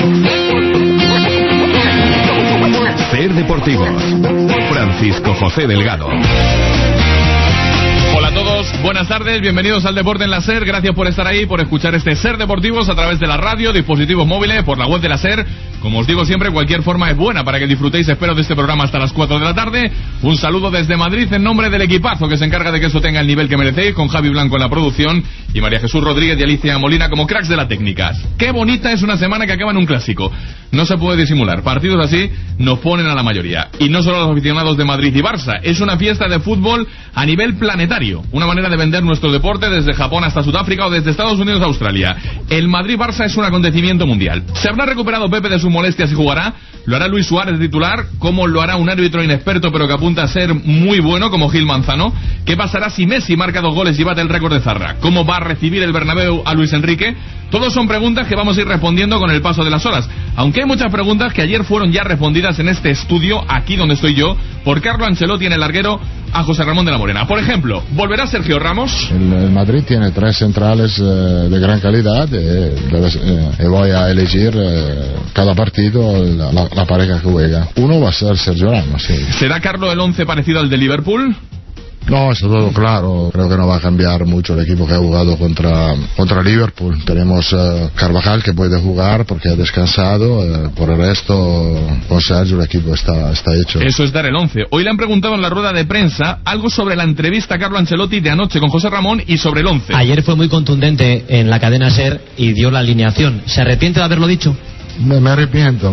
Ser Deportivos, Francisco José Delgado. Hola a todos, buenas tardes, bienvenidos al Deporte en la SER. Gracias por estar ahí, por escuchar este Ser Deportivos a través de la radio, dispositivos móviles, por la web de la SER. Como os digo siempre, cualquier forma es buena para que disfrutéis. Espero de este programa hasta las 4 de la tarde. Un saludo desde Madrid en nombre del equipazo que se encarga de que eso tenga el nivel que merecéis, con Javi Blanco en la producción y María Jesús Rodríguez y Alicia Molina como cracks de la técnica. Qué bonita es una semana que acaba en un clásico. No se puede disimular. Partidos así nos ponen a la mayoría. Y no solo a los aficionados de Madrid y Barça. Es una fiesta de fútbol a nivel planetario. Una manera de vender nuestro deporte desde Japón hasta Sudáfrica o desde Estados Unidos a Australia. El Madrid-Barça es un acontecimiento mundial. ¿Se habrá recuperado Pepe de sus molestias y jugará? ¿Lo hará Luis Suárez titular? ¿Cómo lo hará un árbitro inexperto pero que apunta a ser muy bueno como Gil Manzano? ¿Qué pasará si Messi marca 2 goles y bate el récord de Zarra? ¿Cómo va a recibir el Bernabéu a Luis Enrique? Todos son preguntas que vamos a ir respondiendo con el paso de las horas. Aunque hay muchas preguntas que ayer fueron ya respondidas en este estudio, aquí donde estoy yo, por Carlo Ancelotti en el larguero a José Ramón de la Morena. Por ejemplo, ¿volverá Sergio Ramos? El Madrid tiene 3 centrales de gran calidad y voy a elegir cada partido la pareja que juega. Uno va a ser Sergio Ramos, sí. ¿Será Carlo el 11 parecido al de Liverpool? No, está todo claro. Creo que no va a cambiar mucho el equipo que ha jugado contra Liverpool. Tenemos Carvajal que puede jugar porque ha descansado. Por el resto, con Sergio el equipo está hecho. Eso es dar el 11. Hoy le han preguntado en la rueda de prensa algo sobre la entrevista a Carlo Ancelotti de anoche con José Ramón y sobre el 11. Ayer fue muy contundente en la cadena SER y dio la alineación. ¿Se arrepiente de haberlo dicho? Me arrepiento.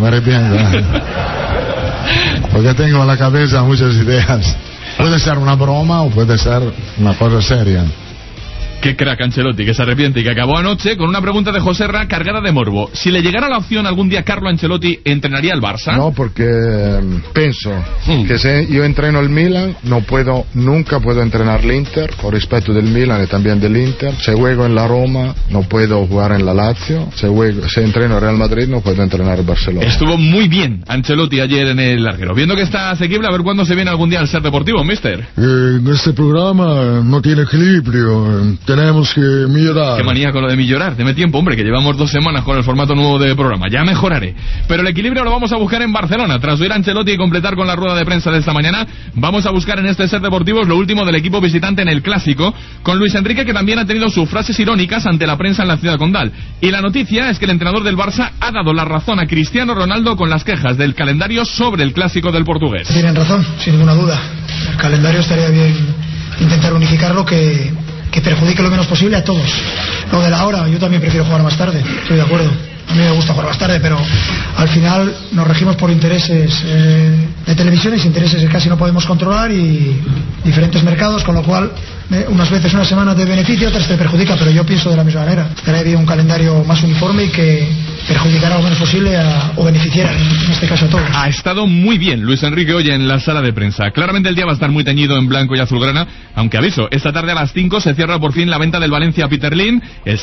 Porque tengo en la cabeza muchas ideas. Puede ser una broma o puede ser una cosa seria. Qué crack Ancelotti, que se arrepiente y que acabó anoche con una pregunta de José Ra cargada de morbo. Si le llegara la opción algún día Carlo Ancelotti, ¿entrenaría al Barça? No, porque pienso que si yo entreno el Milan, nunca puedo entrenar el Inter, por respeto del Milan y también del Inter. Si juego en la Roma, no puedo jugar en la Lazio. Si entreno Real Madrid, no puedo entrenar el Barcelona. Estuvo muy bien Ancelotti ayer en el larguero. Viendo que está asequible, a ver cuándo se viene algún día al Ser Deportivo, mister. Este programa no tiene equilibrio. Tenemos que mejorar. Qué manía con lo de mejorar. Deme tiempo, hombre, que llevamos 2 semanas con el formato nuevo de programa. Ya mejoraré. Pero el equilibrio lo vamos a buscar en Barcelona. Tras oír a Ancelotti y completar con la rueda de prensa de esta mañana, vamos a buscar en este Ser Deportivos lo último del equipo visitante en el Clásico, con Luis Enrique, que también ha tenido sus frases irónicas ante la prensa en la ciudad condal. Y la noticia es que el entrenador del Barça ha dado la razón a Cristiano Ronaldo con las quejas del calendario sobre el Clásico del portugués. Tienen razón, sin ninguna duda. El calendario estaría bien intentar unificarlo que perjudique lo menos posible a todos. Lo de la hora, yo también prefiero jugar más tarde, estoy de acuerdo. A mí me gusta jugar más tarde, pero al final nos regimos por intereses de televisiones, intereses que casi no podemos controlar y diferentes mercados, con lo cual unas veces una semana te beneficia, otras te perjudica, pero yo pienso de la misma manera. Estaría bien un calendario más uniforme y que perjudicara lo menos posible o beneficiara, en este caso a todos. Ha estado muy bien Luis Enrique hoy en la sala de prensa. Claramente el día va a estar muy teñido en blanco y azulgrana, aunque aviso, esta tarde a las 5 se cierra por fin la venta del Valencia a Peter Lim. El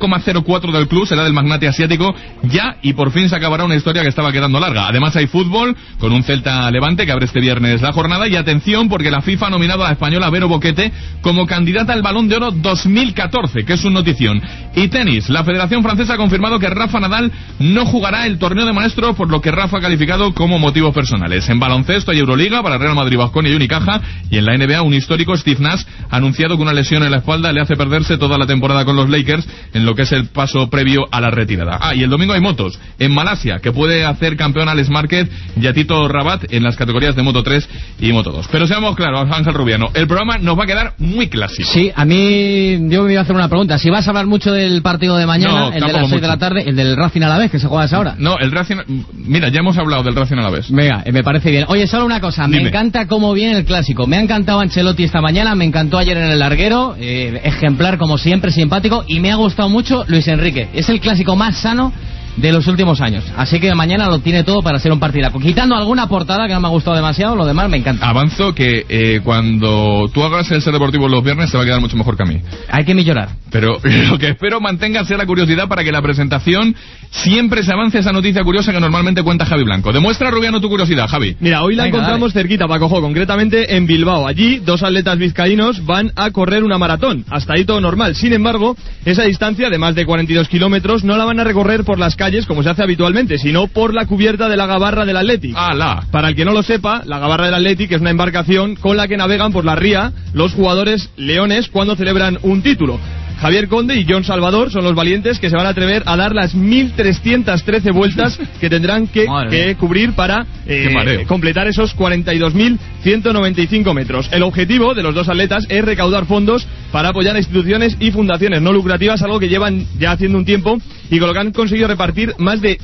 70,04 del club será del magnate asiático ya, y por fin se acabará una historia que estaba quedando larga. Además hay fútbol con un Celta Levante que abre este viernes la jornada, y atención porque la FIFA ha nominado a la española Vero Boquete como candidata al Balón de Oro 2014, que es un notición. Y tenis, la Federación Francesa ha confirmado que Rafa Nadal no jugará el torneo de maestros, por lo que Rafa ha calificado como motivos personales. En baloncesto hay Euroliga para Real Madrid, Baskonia y Unicaja, y en la NBA un histórico, Steve Nash, ha anunciado que una lesión en la espalda le hace perderse toda la temporada con los Lakers, en lo que es el paso previo a la retirada. Y el domingo hay motos en Malasia, que puede hacer campeón Alex Márquez y a Tito Rabat en las categorías de Moto 3 y Moto 2. Pero seamos claros, Ángel Rubiano, el programa nos va a quedar muy clásico. Sí, a mí yo me iba a hacer una pregunta. Si vas a hablar mucho del partido de mañana, el de las 6 de la tarde, el del Racing Alavés, que se juega a esa hora. No, el Racing, mira, ya hemos hablado del Racing Alavés. Venga, me parece bien. Oye, solo una cosa, Dime. Me encanta cómo viene el Clásico. Me ha encantado Ancelotti esta mañana, me encantó ayer en el larguero, ejemplar como siempre, simpático, y me ha gustado mucho Luis Enrique. Es el Clásico más sano de los últimos años. Así que mañana lo tiene todo para ser un partidazo. Quitando alguna portada que no me ha gustado demasiado, lo demás me encanta. Avanzo que cuando tú hagas el Ser Deportivo los viernes te va a quedar mucho mejor que a mí. Hay que millonar. Pero lo que espero mantenga sea la curiosidad para que la presentación siempre se avance esa noticia curiosa que normalmente cuenta Javi Blanco. Demuestra, Rubiano, tu curiosidad, Javi. Mira, hoy la encontramos cerquita, Paco Jo, concretamente en Bilbao. Allí, 2 atletas vizcaínos van a correr una maratón. Hasta ahí todo normal. Sin embargo, esa distancia de más de 42 kilómetros no la van a recorrer por las calles calles como se hace habitualmente, sino por la cubierta de la gabarra del Athletic. Para el que no lo sepa, la gabarra del Athletic es una embarcación con la que navegan por la ría los jugadores leones cuando celebran un título. Javier Conde y John Salvador son los valientes que se van a atrever a dar las 1.313 vueltas que tendrán que cubrir para completar esos 42.195 metros. El objetivo de los dos atletas es recaudar fondos para apoyar a instituciones y fundaciones no lucrativas, algo que llevan ya haciendo un tiempo y con lo que han conseguido repartir más de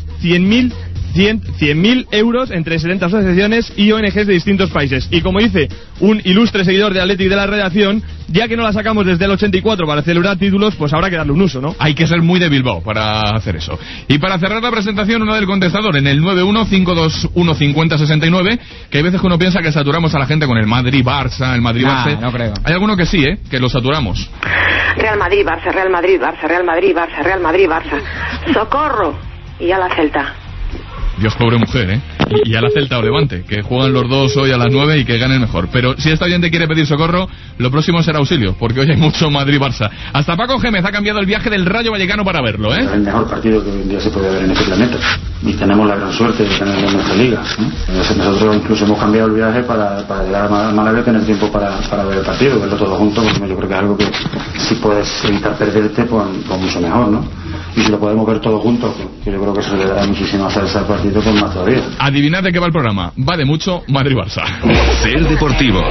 100.000 euros entre 70 asociaciones y ONGs de distintos países. Y como dice un ilustre seguidor de Athletic de la redacción, ya que no la sacamos desde el 84 para celebrar títulos, pues habrá que darle un uso, ¿no? Hay que ser muy de Bilbao para hacer eso. Y para cerrar la presentación, una del contestador en el 915215069, que hay veces que uno piensa que saturamos a la gente con el Madrid-Barça, el Madrid-Barça. No creo. Hay alguno que sí, que lo saturamos. Real Madrid-Barça, Real Madrid-Barça, Real Madrid-Barça, Real Madrid-Barça. ¡Socorro! Y a la Celta. Dios, pobre mujer, y a la Celta o Levante, que juegan los dos hoy a las 9 y que ganen mejor. Pero si esta oyente quiere pedir socorro, lo próximo será auxilio, porque hoy hay mucho Madrid-Barça. Hasta Paco Gémez ha cambiado el viaje del Rayo Vallecano para verlo, Es el mejor partido que hoy en día se puede ver en este planeta. Y tenemos la gran suerte de tenerlo en nuestra liga. Nosotros incluso hemos cambiado el viaje para llegar a Málaga y tener tiempo para ver el partido, verlo todo junto, porque yo creo que es algo que si puedes evitar perderte, pues mucho mejor, ¿no? Y si lo podemos ver todos juntos, que yo creo que eso le dará muchísima salsa al partido, pues más todavía. Adivinad de qué va el programa. Va de mucho Madrid-Barça. Ser Deportivos.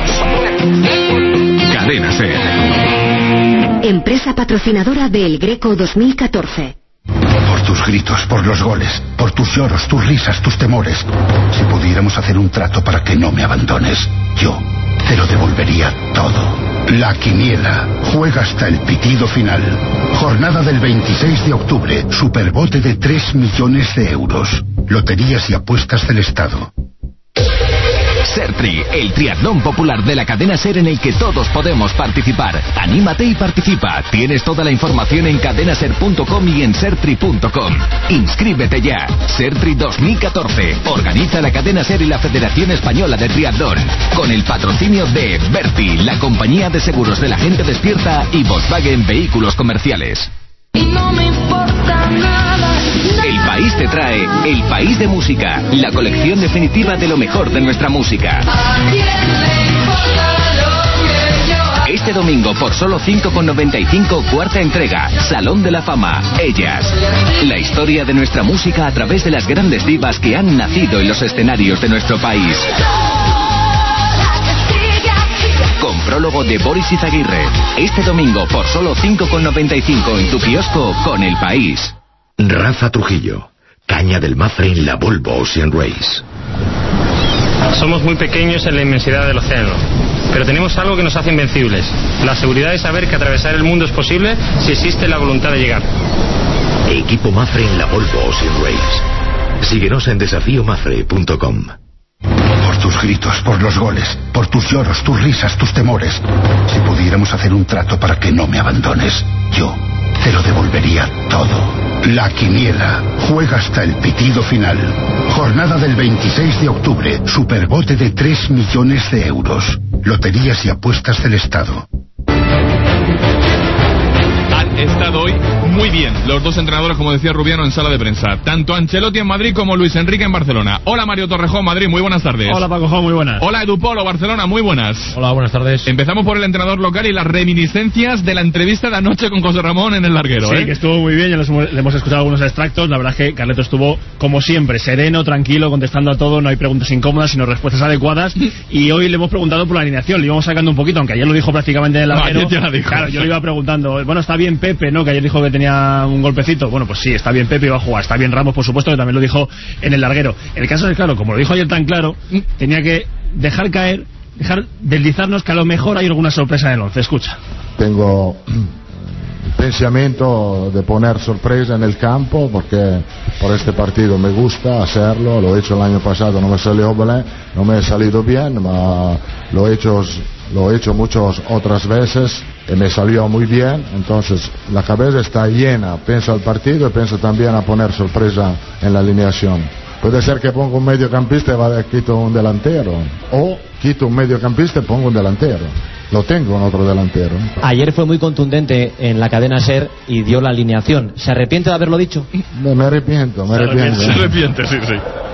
Cadena Ser. Empresa patrocinadora del Greco 2014. Por tus gritos, por los goles, por tus lloros, tus risas, tus temores. Si pudiéramos hacer un trato para que no me abandones, yo te lo devolvería todo. La Quiniela juega hasta el pitido final. Jornada del 26 de octubre. Superbote de 3 millones de euros. Loterías y apuestas del Estado. Sertri, el triatlón popular de la cadena SER en el que todos podemos participar. Anímate y participa. Tienes toda la información en cadenaser.com y en sertri.com. Inscríbete ya. Sertri 2014. Organiza la cadena SER y la Federación Española de Triatlón. Con el patrocinio de Berti, la compañía de seguros de la gente despierta, y Volkswagen Vehículos Comerciales. Y no me importa nada. El País te trae El País de Música, la colección definitiva de lo mejor de nuestra música. Este domingo por solo 5,95, cuarta entrega, Salón de la Fama, Ellas. La historia de nuestra música a través de las grandes divas que han nacido en los escenarios de nuestro país. Con prólogo de Boris Izaguirre. Este domingo por solo 5,95 en tu kiosco con El País. Rafa Trujillo, caña del Mafre en la Volvo Ocean Race. Somos muy pequeños en la inmensidad del océano, pero tenemos algo que nos hace invencibles: la seguridad de saber que atravesar el mundo es posible si existe la voluntad de llegar. Equipo Mafre en la Volvo Ocean Race. Síguenos en desafiomafre.com. Por tus gritos, por los goles, por tus lloros, tus risas, tus temores. Si pudiéramos hacer un trato para que no me abandones, yo te lo devolvería todo. La Quiniela juega hasta el pitido final. Jornada del 26 de octubre. Superbote de 3 millones de euros. Loterías y apuestas del Estado. Han estado hoy muy bien los dos entrenadores, como decía Rubiano, en sala de prensa. Tanto Ancelotti en Madrid como Luis Enrique en Barcelona. Hola, Mario Torrejón, Madrid, muy buenas tardes. Hola, Paco, muy buenas. Hola, Edu Polo, Barcelona, muy buenas. Hola, buenas tardes. Empezamos por el entrenador local y las reminiscencias de la entrevista de anoche con José Ramón en el larguero. Sí, que estuvo muy bien, ya le hemos escuchado algunos extractos. La verdad es que Carleto estuvo, como siempre, sereno, tranquilo, contestando a todo. No hay preguntas incómodas, sino respuestas adecuadas. Y hoy le hemos preguntado por la alineación, le íbamos sacando un poquito, aunque ayer lo dijo prácticamente en el larguero. Claro, yo le iba preguntando, bueno, está bien Pepe, ¿no? Que ayer dijo que tenía un golpecito. Bueno, pues sí, está bien Pepe, iba a jugar. Está bien Ramos, por supuesto, que también lo dijo en el larguero. El caso es, claro, como lo dijo ayer tan claro, tenía que dejar caer, dejar deslizarnos que a lo mejor hay alguna sorpresa en el 11. Escucha. Tengo pensamiento de poner sorpresa en el campo, porque por este partido me gusta hacerlo. Lo he hecho el año pasado, no me salió bien, no me ha salido bien, pero lo he hecho muchas otras veces y me salió muy bien. Entonces la cabeza está llena, pienso al partido y pienso también a poner sorpresa en la alineación. Puede ser que ponga un mediocampista y quito un delantero, o quito un mediocampista y pongo un delantero. lo tengo en otro delantero. Ayer fue muy contundente en la cadena SER y dio la alineación. ¿Se arrepiente de haberlo dicho? Me arrepiento. Se arrepiente, sí.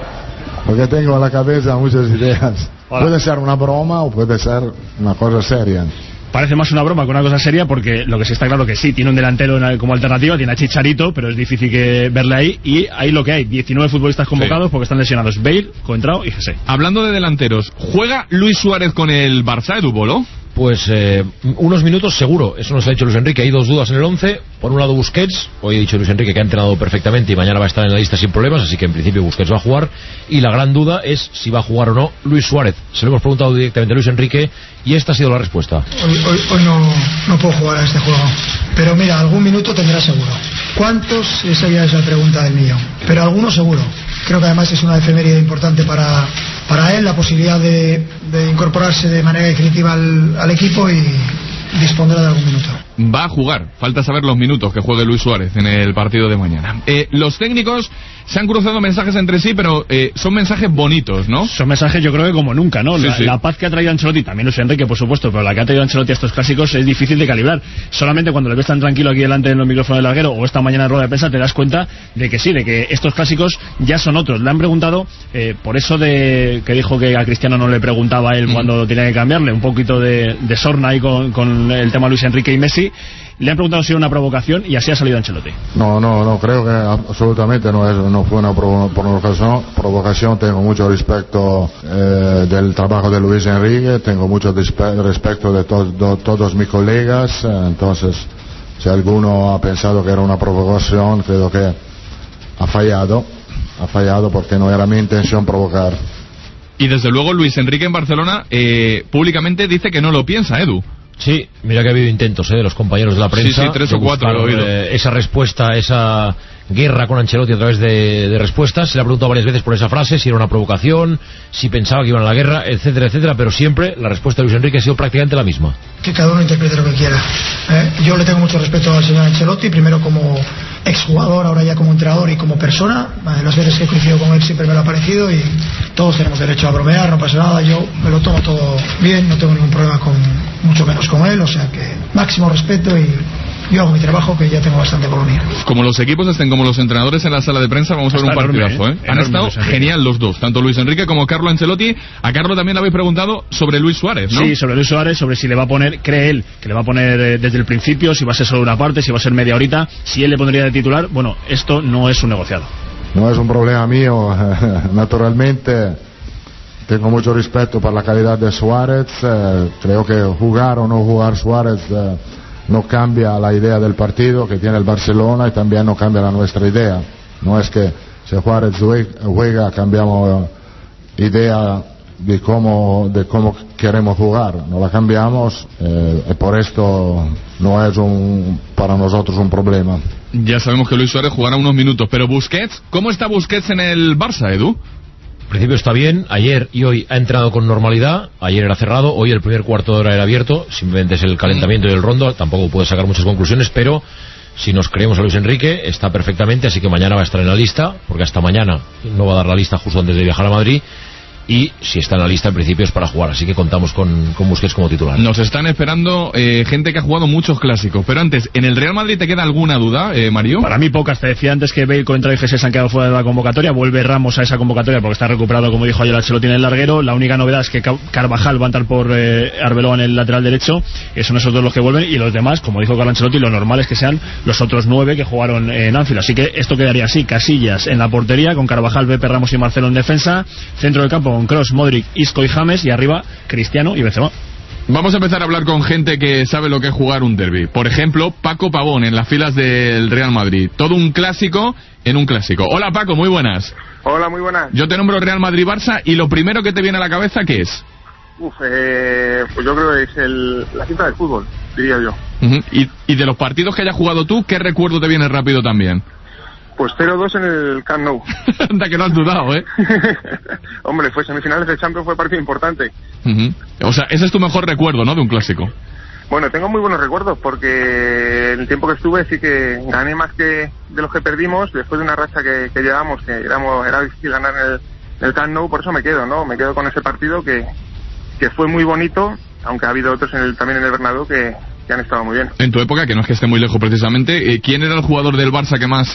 Porque tengo en la cabeza muchas ideas. Puede ser una broma o puede ser una cosa seria. Parece más una broma que una cosa seria, porque lo que sí está claro que sí, tiene un delantero como alternativa, tiene a Chicharito, pero es difícil que verle ahí, y ahí lo que hay, 19 futbolistas convocados porque están lesionados: Bale, Coentrao y José. Hablando de delanteros, ¿juega Luis Suárez con el Barça, Edu Bolo? Pues unos minutos seguro, eso nos ha dicho Luis Enrique. Hay dos dudas en el 11. Por un lado Busquets, hoy ha dicho Luis Enrique que ha entrenado perfectamente y mañana va a estar en la lista sin problemas, así que en principio Busquets va a jugar. Y la gran duda es si va a jugar o no Luis Suárez. Se lo hemos preguntado directamente a Luis Enrique y esta ha sido la respuesta. Hoy no puedo jugar a este juego, pero mira, algún minuto tendrá seguro. ¿Cuántos? Esa ya es la pregunta del millón, pero algunos seguro. Creo que además es una efeméride importante para él, la posibilidad de incorporarse de manera definitiva al equipo y dispondrá de algún minuto. Va a jugar, falta saber los minutos que juegue Luis Suárez en el partido de mañana. Los técnicos se han cruzado mensajes entre sí, pero son mensajes bonitos, ¿no? Son mensajes, yo creo que como nunca, ¿no? Sí. La paz que ha traído Ancelotti, también Luis Enrique, por supuesto, pero la que ha traído Ancelotti a estos clásicos es difícil de calibrar. Solamente cuando le ves tan tranquilo aquí delante en los micrófonos del larguero o esta mañana en rueda de prensa te das cuenta de que sí, de que estos clásicos ya son otros. Le han preguntado, por eso de que dijo que a Cristiano no le preguntaba a él cuando tenía que cambiarle, un poquito de sorna ahí con el tema Luis Enrique y Messi. Le han preguntado si era una provocación y así ha salido Ancelotti. No, creo que absolutamente no fue una provocación. Tengo mucho respeto del trabajo de Luis Enrique, tengo mucho respeto de todos mis colegas, entonces si alguno ha pensado que era una provocación, creo que ha fallado porque no era mi intención provocar. Y desde luego Luis Enrique en Barcelona públicamente dice que no lo piensa, Edu. Sí, mira que ha habido intentos de los compañeros de la prensa. Sí, 3 o 4 he oído. Esa respuesta, esa guerra con Ancelotti a través de respuestas. Se le ha preguntado varias veces por esa frase, si era una provocación, si pensaba que iban a la guerra, etcétera, pero siempre la respuesta de Luis Enrique ha sido prácticamente la misma. Que cada uno interprete lo que quiera. Yo le tengo mucho respeto al señor Ancelotti, primero como exjugador, ahora ya como entrenador y como persona. Las veces que he coincidido con él siempre me lo ha parecido y todos tenemos derecho a bromear, no pasa nada, yo me lo tomo todo bien, no tengo ningún problema mucho menos con él, o sea que máximo respeto y yo hago mi trabajo, que ya tengo bastante por lo mío. Como los equipos estén como los entrenadores en la sala de prensa, vamos a ver un partidazo, Han estado genial los dos, tanto Luis Enrique como Carlo Ancelotti. A Carlo también le habéis preguntado sobre Luis Suárez, ¿no? Sí, sobre Luis Suárez, sobre si le va a poner, cree él, que le va a poner desde el principio, si va a ser solo una parte, si va a ser media horita, si él le pondría de titular. Bueno, esto no es un negociado. No es un problema mío, naturalmente. Tengo mucho respeto por la calidad de Suárez. Creo que jugar o no jugar Suárez no cambia la idea del partido que tiene el Barcelona y también no cambia la nuestra idea. No es que si Suárez juega cambiamos idea de cómo queremos jugar. No la cambiamos y por esto no es para nosotros un problema. Ya sabemos que Luis Suárez jugará unos minutos, pero Busquets, ¿cómo está Busquets en el Barça, Edu? En principio está bien, ayer y hoy ha entrado con normalidad, ayer era cerrado, hoy el primer cuarto de hora era abierto, simplemente es el calentamiento y el rondo, tampoco puede sacar muchas conclusiones, pero si nos creemos a Luis Enrique está perfectamente, así que mañana va a estar en la lista, porque hasta mañana no va a dar la lista justo antes de viajar a Madrid, y si está en la lista en principio es para jugar, así que contamos con Busquets como titular. Nos están esperando gente que ha jugado muchos clásicos, pero antes, ¿en el Real Madrid te queda alguna duda, Mario? Para mí pocas, te decía antes que Bale, Coentrao y Jesús se han quedado fuera de la convocatoria, vuelve Ramos a esa convocatoria porque está recuperado, como dijo ayer Ancelotti en el larguero. La única novedad es que Carvajal va a entrar por Arbeloa en el lateral derecho, son esos dos los que vuelven, y los demás, como dijo Carlo Ancelotti, lo normal es que sean los otros 9 que jugaron en Anfield, así que esto quedaría así: Casillas en la portería, con Carvajal, Pepe, Ramos y Marcelo en defensa, centro del campo con Kroos, Modric, Isco y James, y arriba Cristiano y Benzema. Vamos a empezar a hablar con gente que sabe lo que es jugar un derbi. Por ejemplo, Paco Pavón en las filas del Real Madrid. Todo un clásico en un clásico. Hola Paco, muy buenas. Hola, muy buenas. Yo te nombro Real Madrid-Barça y lo primero que te viene a la cabeza, ¿qué es? Pues yo creo que es la cita del fútbol, diría yo. Y de los partidos que hayas jugado tú, ¿qué recuerdo te viene rápido también? Pues 0-2 en el Camp Nou. Anda que no has dudado, ¿eh? Hombre, fue semifinales de Champions, fue partido importante. O sea, ese es tu mejor recuerdo, ¿no?, de un clásico. Bueno, tengo muy buenos recuerdos porque en el tiempo que estuve sí que gané más que de los que perdimos después de una racha que llevamos, que era difícil ganar en el Camp Nou, por eso me quedo con ese partido que fue muy bonito, aunque ha habido otros también en el Bernabéu que han estado muy bien. En tu época, que no es que esté muy lejos precisamente, ¿quién era el jugador del Barça que más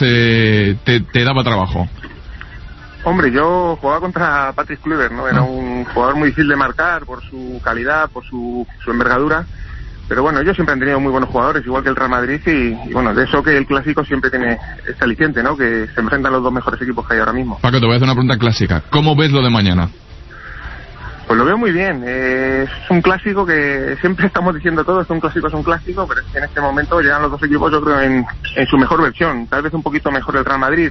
te daba trabajo? Hombre, yo jugaba contra Patrick Kluivert, ¿no? Era un jugador muy difícil de marcar por su calidad, por su envergadura. Pero bueno, ellos siempre han tenido muy buenos jugadores, igual que el Real Madrid, y bueno, de eso que el clásico siempre tiene este aliciente, ¿no? Que se enfrentan los dos mejores equipos que hay ahora mismo. Paco, te voy a hacer una pregunta clásica. ¿Cómo ves lo de mañana? Pues lo veo muy bien. Es un clásico que siempre estamos diciendo todos, un clásico es un clásico, pero es que en este momento llegan los dos equipos, yo creo, en su mejor versión. Tal vez un poquito mejor el Real Madrid,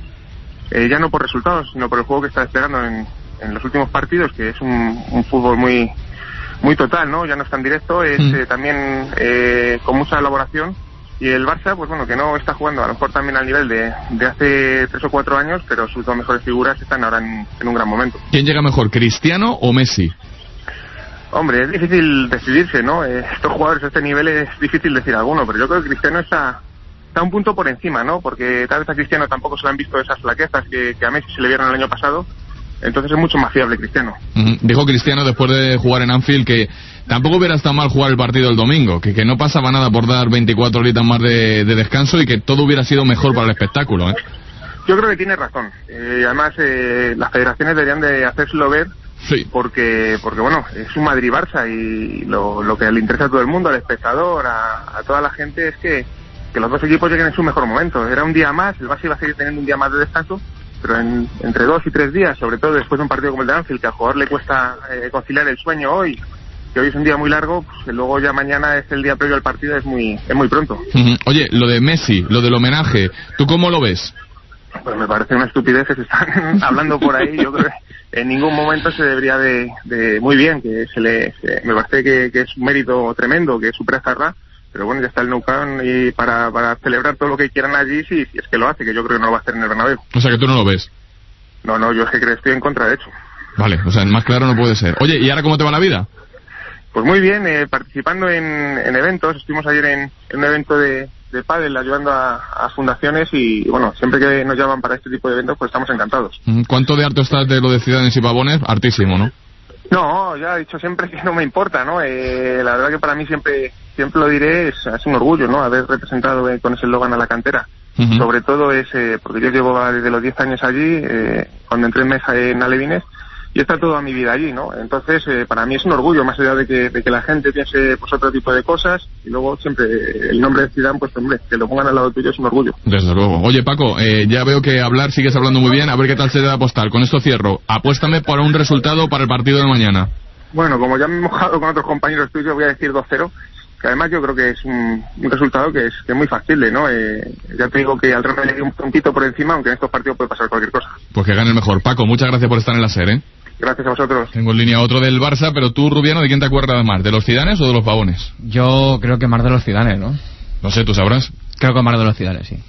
ya no por resultados, sino por el juego que está desplegando en los últimos partidos, que es un fútbol muy total, ¿no? Ya no es tan directo, es también con mucha elaboración. Y el Barça, pues bueno, que no está jugando a lo mejor también al nivel de hace 3 o 4 años, pero sus dos mejores figuras están ahora en un gran momento. ¿Quién llega mejor, Cristiano o Messi? Hombre, es difícil decidirse, ¿no? Estos jugadores a este nivel es difícil decir alguno, pero yo creo que Cristiano está un punto por encima, ¿no? Porque tal vez a Cristiano tampoco se le han visto esas flaquezas que a Messi se le vieron el año pasado. Entonces es mucho más fiable Cristiano. Dijo Cristiano después de jugar en Anfield que tampoco hubiera estado mal jugar el partido el domingo, que no pasaba nada por dar 24 horitas más de descanso y que todo hubiera sido mejor para el espectáculo, ¿eh? Yo creo que tiene razón. Además, las federaciones deberían de hacérselo ver, sí. porque bueno, es un Madrid-Barça y lo que le interesa a todo el mundo, al espectador, a toda la gente, es que los dos equipos lleguen en su mejor momento. Era un día más, el Barça iba a seguir teniendo un día más de descanso, pero entre 2 y 3 días, sobre todo después de un partido como el de Anfield, que al jugador le cuesta conciliar el sueño hoy, que hoy es un día muy largo, pues luego ya mañana es el día previo al partido, es muy pronto. Oye, lo de Messi, lo del homenaje, ¿tú cómo lo ves? Pues me parece una estupidez que se están hablando por ahí. Yo creo que en ningún momento se debería de muy bien, que me parece que es un mérito tremendo, que supera esta raza. Pero bueno, ya está el Nou Camp y para celebrar todo lo que quieran allí, si es que lo hace, que yo creo que no lo va a hacer en el Bernabéu. O sea, que tú no lo ves. No, yo es que creo que estoy en contra, de hecho. Vale, o sea, más claro no puede ser. Oye, ¿y ahora cómo te va la vida? Pues muy bien, participando en eventos. Estuvimos ayer en un evento de pádel, ayudando a fundaciones y bueno, siempre que nos llaman para este tipo de eventos, pues estamos encantados. ¿Cuánto de harto estás de lo de Ciudadanos y Pavones? Hartísimo, ¿no? No, ya he dicho siempre que no me importa, ¿no? La verdad que para mí siempre lo diré, es un orgullo, ¿no? Haber representado con ese eslogan a la cantera. Sobre todo es porque yo llevo desde los 10 años allí, cuando entré en mesa en Alevines, y está toda mi vida allí, ¿no? Entonces, para mí es un orgullo, más allá de que la gente piense pues otro tipo de cosas, y luego siempre el nombre de Zidane, pues hombre, que lo pongan al lado tuyo es un orgullo. Desde luego. Oye, Paco, ya veo que sigues hablando muy bien, a ver qué tal se te da postal. Con esto cierro. Apuéstame por un resultado para el partido de mañana. Bueno, como ya me he mojado con otros compañeros tuyos, voy a decir 2-0. Que además yo creo que es un resultado que es muy factible, ¿no? Ya te digo que al Real Madrid un puntito por encima, aunque en estos partidos puede pasar cualquier cosa. Pues que gane el mejor. Paco, muchas gracias por estar en la SER, ¿eh? Gracias a vosotros. Tengo en línea otro del Barça, pero tú, Rubiano, ¿de quién te acuerdas más? ¿De los Zidanes o de los Pavones? Yo creo que más de los Zidanes, ¿no? No sé, ¿tú sabrás? Creo que más de los Zidanes, sí.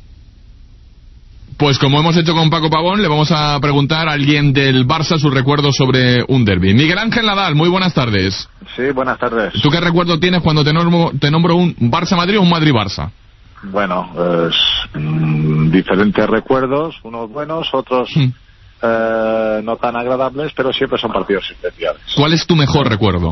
Pues como hemos hecho con Paco Pavón, le vamos a preguntar a alguien del Barça sus recuerdos sobre un derbi. Miguel Ángel Nadal, muy buenas tardes. Sí, buenas tardes. ¿Tú qué recuerdo tienes cuando te nombro un Barça-Madrid o un Madrid-Barça? Bueno, pues diferentes recuerdos, unos buenos, otros no tan agradables, pero siempre son partidos especiales. ¿Cuál es tu mejor recuerdo?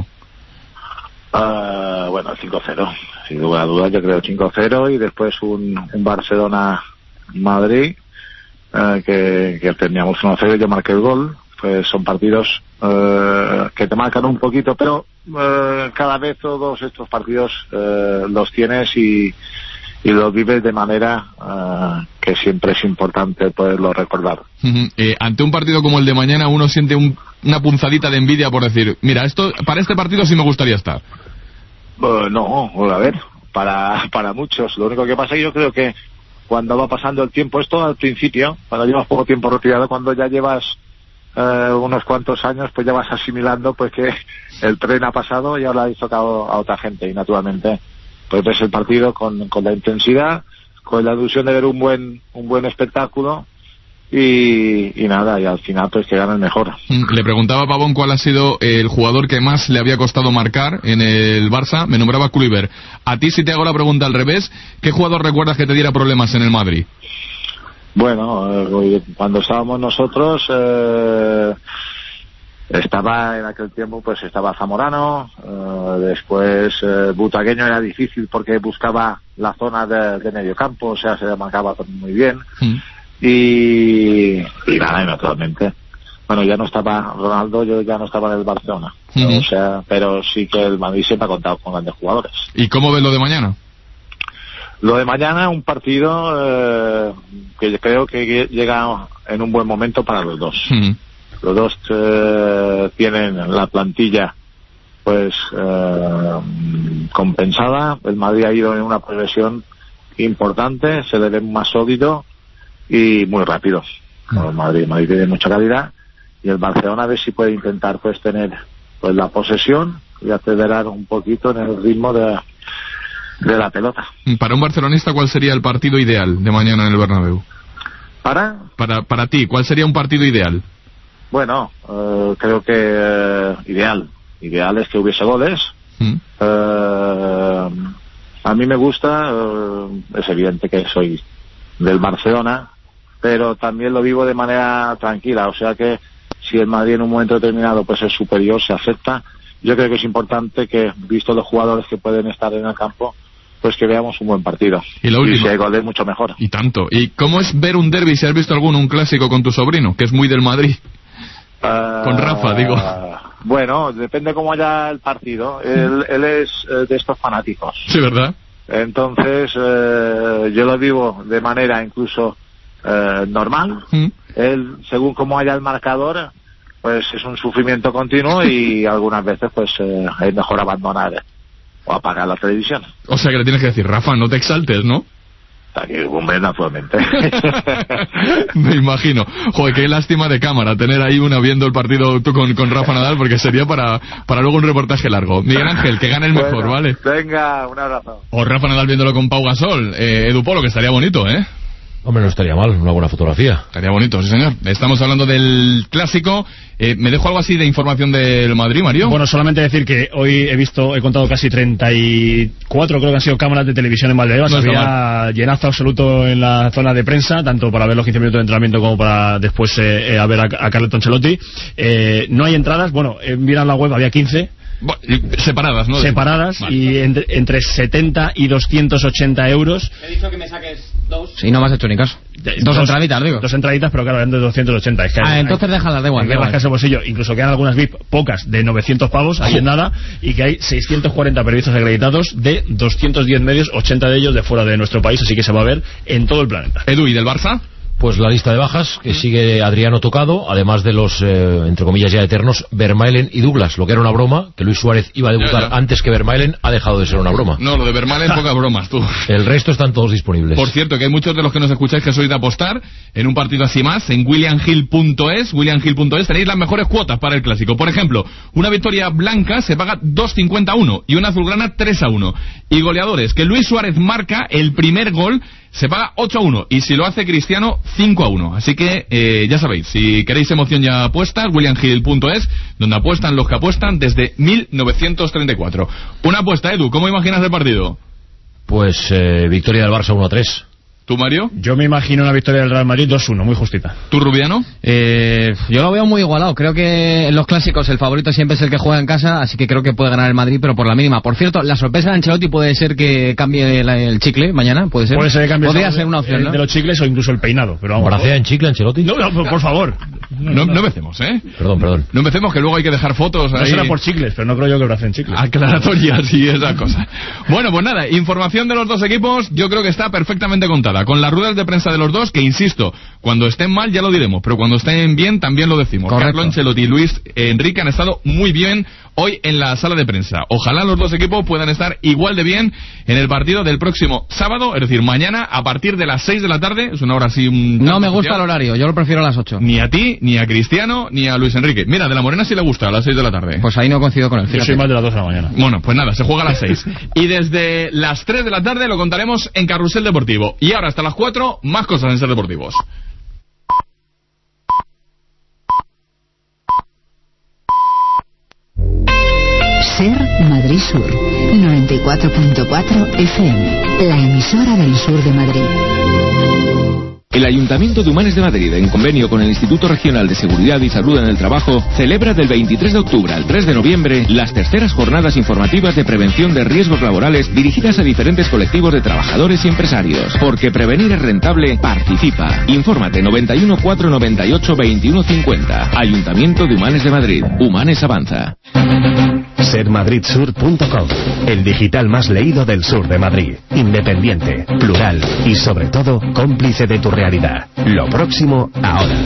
Bueno, el 5-0. Sin lugar a dudas, yo creo 5-0 y después un Barcelona-Madrid que teníamos 1-0 y yo marqué el gol. Pues son partidos que te marcan un poquito, pero cada vez todos estos partidos los tienes y los vives de manera que siempre es importante poderlo recordar. Ante un partido como el de mañana uno siente una punzadita de envidia por decir, mira, para este partido sí me gustaría estar. No, a ver, para muchos. Lo único que pasa es que yo creo que cuando va pasando el tiempo, esto al principio, cuando llevas poco tiempo retirado, cuando ya llevas unos cuantos años, pues ya vas asimilando pues que el tren ha pasado y ahora ha tocado a otra gente y naturalmente pues ves el partido con la intensidad, con la ilusión de ver un buen espectáculo y nada, y al final pues que gana el mejor. Le preguntaba a Pavón cuál ha sido el jugador que más le había costado marcar en el Barça, me nombraba Kluivert. A ti, si te hago la pregunta al revés, ¿qué jugador recuerdas que te diera problemas en el Madrid? Bueno, cuando estábamos nosotros Estaba en aquel tiempo, pues estaba Zamorano, después Butaqueño era difícil porque buscaba la zona de medio campo, o sea, se marcaba muy bien. Y nada, y naturalmente, bueno, ya no estaba Ronaldo, yo ya no estaba en el Barcelona. O sea, pero sí que el Madrid siempre ha contado con grandes jugadores. ¿Y cómo ves lo de mañana? Lo de mañana, un partido que creo que llega en un buen momento para los dos. Los dos tienen la plantilla pues compensada. El Madrid ha ido en una progresión importante, se le ve más sólido y muy rápido. El Madrid tiene mucha calidad y el Barcelona a ver si puede intentar pues tener pues la posesión y acelerar un poquito en el ritmo de la pelota. Para un barcelonista, ¿cuál sería el partido ideal de mañana en el Bernabéu? Para ti, ¿cuál sería un partido ideal? Bueno, creo que ideal es que hubiese goles. A mí me gusta, es evidente que soy del Barcelona, pero también lo vivo de manera tranquila, o sea que si el Madrid en un momento determinado pues es superior, se acepta. Yo creo que es importante que, visto los jugadores que pueden estar en el campo, pues que veamos un buen partido. Y la última. Y si hay goles, mucho mejor. Y tanto. ¿Y cómo es ver un derbi, si has visto un clásico con tu sobrino, que es muy del Madrid? Con Rafa, digo. Bueno, depende cómo haya el partido. Él es de estos fanáticos. Sí, ¿verdad? Entonces, yo lo vivo de manera incluso normal. Él, según cómo haya el marcador, pues es un sufrimiento continuo y algunas veces pues es mejor abandonar o apagar la televisión. O sea que le tienes que decir, Rafa, no te exaltes, ¿no? Hombre, naturalmente. Me imagino. Joder, qué lástima de cámara tener ahí una viendo el partido con Rafa Nadal, porque sería para luego un reportaje largo. Miguel Ángel, que gane el mejor, ¿vale? Venga, un abrazo. O Rafa Nadal viéndolo con Pau Gasol. Edu Polo, que estaría bonito, ¿eh? Hombre, no estaría mal, una buena fotografía. Estaría bonito, sí señor. Estamos hablando del clásico. ¿Me dejo algo así de información del Madrid, Mario? Bueno, solamente decir que hoy he contado casi 34, creo que han sido cámaras de televisión en Valdebebas. No había llenazo absoluto en la zona de prensa, tanto para ver los 15 minutos de entrenamiento como para después a ver a Carleto Ancelotti. No hay entradas, bueno, miran la web, había 15. Separadas, ¿no? Separadas, vale. Y entre 70 y 280 euros. He dicho que me saques dos. Sí, no me has hecho ni caso. Dos entraditas, digo. Dos entraditas, pero claro, eran de 280. Es que entonces déjalas, da igual. Hay que rascarse el bolsillo. Incluso quedan algunas VIP, pocas, de 900 pavos, ahí en nada, y que hay 640 periodistas acreditados de 210 medios, 80 de ellos de fuera de nuestro país, así que se va a ver en todo el planeta. Edu, ¿y del Barça? Pues la lista de bajas, que sigue Adriano tocado, además de los, entre comillas ya eternos, Vermaelen y Douglas. Lo que era una broma, que Luis Suárez iba a debutar antes que Vermaelen, ha dejado de ser una broma. No, lo de Vermaelen, pocas bromas, tú. El resto están todos disponibles. Por cierto, que hay muchos de los que nos escucháis que sois de apostar en un partido así más, en williamhill.es tenéis las mejores cuotas para el clásico. Por ejemplo, una victoria blanca se paga 2,50 a 1 y una azulgrana 3 a 1. Y goleadores, que Luis Suárez marca el primer gol, se paga 8 a 1 y si lo hace Cristiano 5 a 1. Así que ya sabéis, si queréis emoción y apuestas, williamhill.es, donde apuestan los que apuestan desde 1934. Una apuesta, Edu, ¿cómo imaginas el partido? Pues victoria del Barça 1-3. ¿Tú, Mario? Yo me imagino una victoria del Real Madrid 2-1, muy justita. ¿Tú, Rubiano? Yo lo veo muy igualado. Creo que en los clásicos el favorito siempre es el que juega en casa, así que creo que puede ganar el Madrid, pero por la mínima. Por cierto, la sorpresa de Ancelotti puede ser que cambie el chicle mañana, ¿puede ser? Puede ser que cambie. Podría ser una opción, ¿no? De los chicles o incluso el peinado, pero vamos. ¿Bracea en chicle, Ancelotti? No, por favor. No empecemos, ¿eh? Perdón. No empecemos, que luego hay que dejar fotos ahí. No será por chicles, pero no creo yo que braceen chicles. Aclaratoria, sí, esa cosa. Bueno, pues nada, información de los dos equipos, yo creo que está perfectamente contada. Con las ruedas de prensa de los dos, que insisto, cuando estén mal ya lo diremos, pero cuando estén bien también lo decimos. Correcto. Carlo Ancelotti y Luis Enrique han estado muy bien hoy en la sala de prensa. Ojalá los dos equipos puedan estar igual de bien en el partido del próximo sábado, es decir, mañana a partir de las 6 de la tarde, es una hora así No me gusta el horario, yo lo prefiero a las 8. Ni a ti, ni a Cristiano, ni a Luis Enrique. Mira, de la Morena sí le gusta a las 6 de la tarde. Pues ahí no coincido con él. Yo soy más de las 2 de la mañana. Bueno, pues nada, se juega a las 6. Y desde las 3 de la tarde lo contaremos en Carrusel Deportivo. Y ahora hasta las 4, más cosas en Ser Deportivos. Ser Madrid Sur, 94.4 FM, la emisora del sur de Madrid. El Ayuntamiento de Humanes de Madrid, en convenio con el Instituto Regional de Seguridad y Salud en el Trabajo, celebra del 23 de octubre al 3 de noviembre las terceras jornadas informativas de prevención de riesgos laborales dirigidas a diferentes colectivos de trabajadores y empresarios. Porque prevenir es rentable, participa. Infórmate 91 498 2150. Ayuntamiento de Humanes de Madrid. Humanes avanza. Sermadridsur.com, el digital más leído del sur de Madrid. Independiente, plural y sobre todo cómplice de tu realidad. Lo próximo ahora.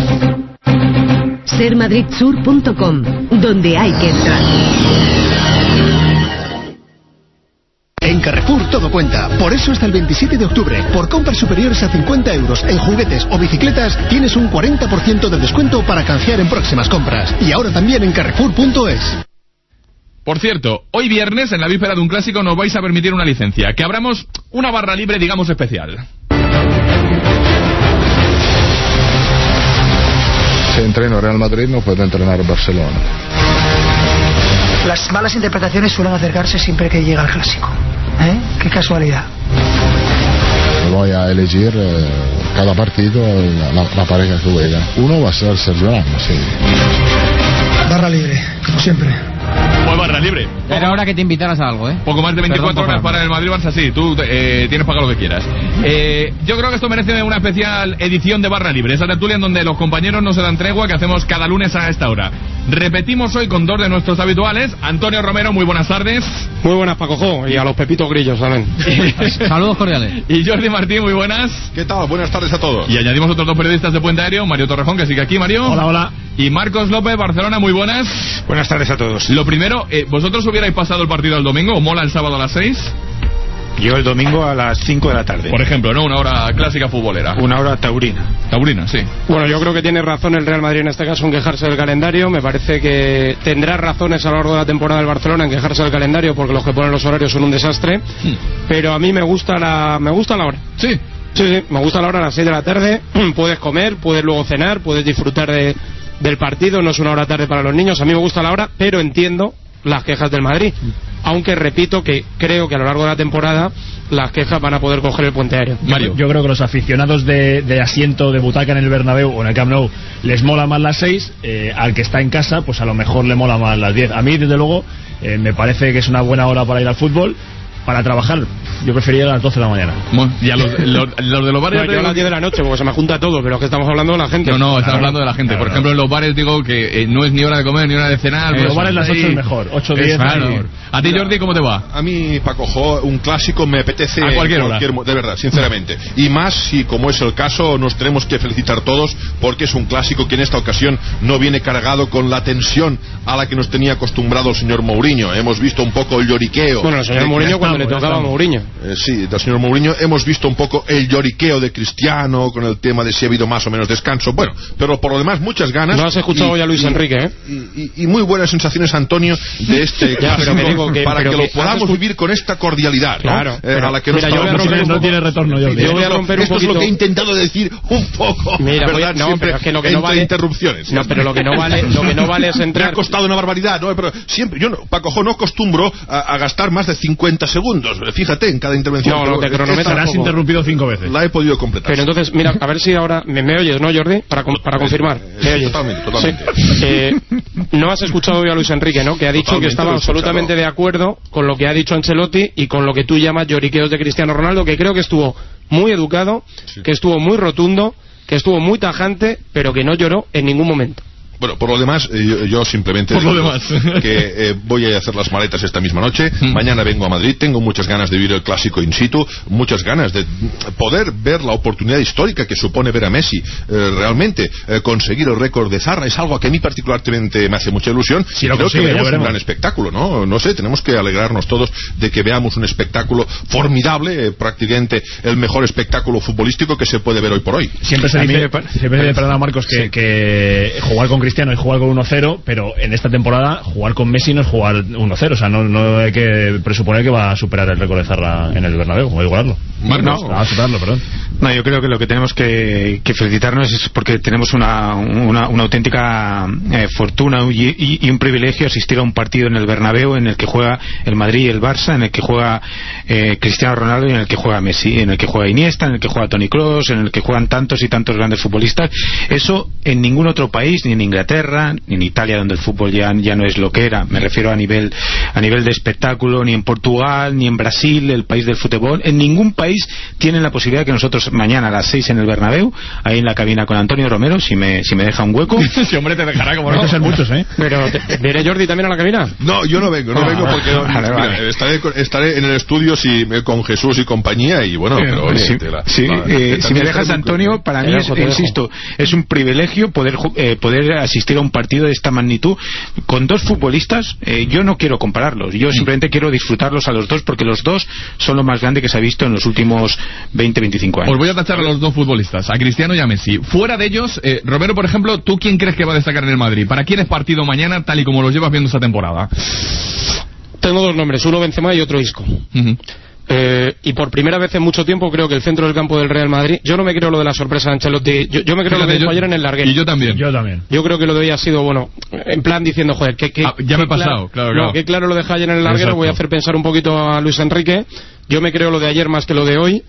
Sermadridsur.com, donde hay que entrar. En Carrefour todo cuenta. Por eso hasta el 27 de octubre, por compras superiores a 50 euros en juguetes o bicicletas, tienes un 40% de descuento para canjear en próximas compras. Y ahora también en Carrefour.es. Por cierto, hoy viernes, en la víspera de un clásico, nos vais a permitir una licencia, que abramos una barra libre, digamos, especial. Si entreno Real Madrid, no puedo entrenar Barcelona. Las malas interpretaciones suelen acercarse siempre que llega el clásico. Qué casualidad. Voy a elegir cada partido la pareja que juega. Uno va a ser Sergio Ramos, sí. Barra libre, como siempre. Pues barra libre. Pero ahora que te invitaras a algo, Poco más de 24 horas para el Madrid-Barça, sí. Tú tienes para lo que quieras. Yo creo que esto merece una especial edición de barra libre. Esa tertulia en donde los compañeros no se dan tregua, que hacemos cada lunes a esta hora. Repetimos hoy con dos de nuestros habituales. Antonio Romero, muy buenas tardes. Muy buenas, Paco Jo, y a los Pepitos Grillos también. Saludos cordiales. Y Jordi Martín, muy buenas. ¿Qué tal? Buenas tardes a todos. Y añadimos otros dos periodistas de Puente Aéreo, Mario Torrejón, que sigue aquí, Mario. Hola, hola. Y Marcos López, Barcelona, muy buenas. Buenas tardes a todos. Lo primero, ¿vosotros hubierais pasado el partido el domingo o mola el sábado a las 6? Yo el domingo a las 5 de la tarde. Por ejemplo, ¿no? Una hora clásica futbolera. Una hora taurina. Taurina, sí. Bueno, yo creo que tiene razón el Real Madrid en este caso en quejarse del calendario. Me parece que tendrá razones a lo largo de la temporada del Barcelona en quejarse del calendario, porque los que ponen los horarios son un desastre. Pero a mí me gusta la hora. Sí. Sí, me gusta la hora a las 6 de la tarde. Puedes comer, puedes luego cenar, puedes disfrutar del partido. No es una hora tarde para los niños. A mí me gusta la hora, pero entiendo las quejas del Madrid. Aunque repito que creo que a lo largo de la temporada las quejas van a poder coger el puente aéreo. Mario, yo creo que los aficionados de asiento de butaca en el Bernabéu o en el Camp Nou les mola más las 6, al que está en casa pues a lo mejor le mola más las 10. A mí desde luego me parece que es una buena hora para ir al fútbol. Para trabajar, yo preferiría a las 12 de la mañana. Bueno, y a los de los bares... Yo a las 10 de la noche, porque se me junta todo, pero es que estamos hablando de la gente. No, estamos hablando de la gente. Por ejemplo, en los bares digo que no es ni hora de comer, ni hora de cenar. En los bares las 8 es mejor, 8 10. Claro. A ti, Jordi, ¿cómo te va? A mí, Paco Jo, un clásico me apetece a cualquier hora. De verdad, sinceramente. Y más si, como es el caso, nos tenemos que felicitar todos, porque es un clásico que en esta ocasión no viene cargado con la tensión a la que nos tenía acostumbrado el señor Mourinho. Hemos visto un poco el lloriqueo. Bueno, el señor Mourinho cuando le tocaba a Mourinho. Sí, del señor Mourinho hemos visto un poco el lloriqueo de Cristiano con el tema de si ha habido más o menos descanso. Bueno, pero por lo demás muchas ganas. No has escuchado hoy a Luis Enrique, y muy buenas sensaciones, Antonio, de este clásico, para que lo podamos vivir con esta cordialidad, ¿no? Claro, a la que mira, no tiene retorno. Yo voy a romper un poquito. Esto es lo que he intentado decir un poco. Mira, ¿verdad? pero es que lo que no vale interrupciones. No, pero lo que no vale es entrar. Me ha costado una barbaridad, ¿no? Pero siempre yo, Paco Jo, no acostumbro a gastar más de 50 segundos. Fíjate en cada intervención. No, te cronometras interrumpido 5 veces. La he podido completar. Pero entonces, mira, a ver si ahora me oyes, ¿no, Jordi? Para confirmar. ¿Me oyes? Totalmente. Sí. No has escuchado hoy a Luis Enrique, ¿no? Que ha dicho que estaba absolutamente de acuerdo con lo que ha dicho Ancelotti y con lo que tú llamas lloriqueos de Cristiano Ronaldo, que creo que estuvo muy educado, que estuvo muy rotundo, que estuvo muy tajante, pero que no lloró en ningún momento. Bueno, por lo demás, yo simplemente que voy a hacer las maletas esta misma noche. Mañana vengo a Madrid, tengo muchas ganas de vivir el clásico in situ, muchas ganas de poder ver la oportunidad histórica que supone ver a Messi realmente conseguir el récord de Zarra. Es algo que a mí particularmente me hace mucha ilusión. Si creo consigue, que veremos un gran espectáculo, ¿no? No sé, tenemos que alegrarnos todos de que veamos un espectáculo formidable, prácticamente el mejor espectáculo futbolístico que se puede ver hoy por hoy. Siempre se dice, perdona Marcos, que jugar con Cristiano Cristiano y jugar con 1-0, pero en esta temporada jugar con Messi no es jugar 1-0, o sea, no hay que presuponer que va a superar el récord de Zarra en el Bernabéu, o igualarlo. Va a superarlo, perdón. No, yo creo que lo que tenemos que felicitarnos es porque tenemos una auténtica fortuna y un privilegio asistir a un partido en el Bernabéu en el que juega el Madrid y el Barça, en el que juega Cristiano Ronaldo y en el que juega Messi, en el que juega Iniesta, en el que juega Toni Kroos, en el que juegan tantos y tantos grandes futbolistas. Eso en ningún otro país, ni en Inglaterra, ni en Italia, donde el fútbol ya no es lo que era, me refiero a nivel de espectáculo, ni en Portugal, ni en Brasil, el país del fútbol. En ningún país tienen la posibilidad que nosotros mañana a las 6 en el Bernabéu, ahí en la cabina con Antonio Romero, si me deja un hueco. Si hombre te dejará, como no. Hay que ser muchos, Pero, ¿viene Jordi también a la cabina? No, yo no vengo porque vale. Estaré en el estudio con Jesús y compañía y bueno, pero oye, si me dejas, Antonio, para mí insisto, es un privilegio poder asistir a un partido de esta magnitud con dos futbolistas. Yo no quiero compararlos, yo simplemente quiero disfrutarlos a los dos, porque los dos son lo más grande que se ha visto en los últimos 20-25 años. Os voy a tachar a los dos futbolistas, a Cristiano y a Messi. Fuera de ellos, Romero, por ejemplo, ¿tú quién crees que va a destacar en el Madrid? ¿Para quién es partido mañana, tal y como los llevas viendo esta temporada? Tengo dos nombres, uno Benzema y otro Isco. Y por primera vez en mucho tiempo creo que el centro del campo del Real Madrid, yo no me creo lo de la sorpresa de Ancelotti, yo me creo lo de dijo ayer en el larguero. Y yo también. Yo creo que lo de hoy ha sido, bueno, en plan diciendo, joder, ya me he pasado, claro. No, que claro lo deja ayer en el larguero. Exacto. Voy a hacer pensar un poquito a Luis Enrique. Yo me creo lo de ayer más que lo de hoy.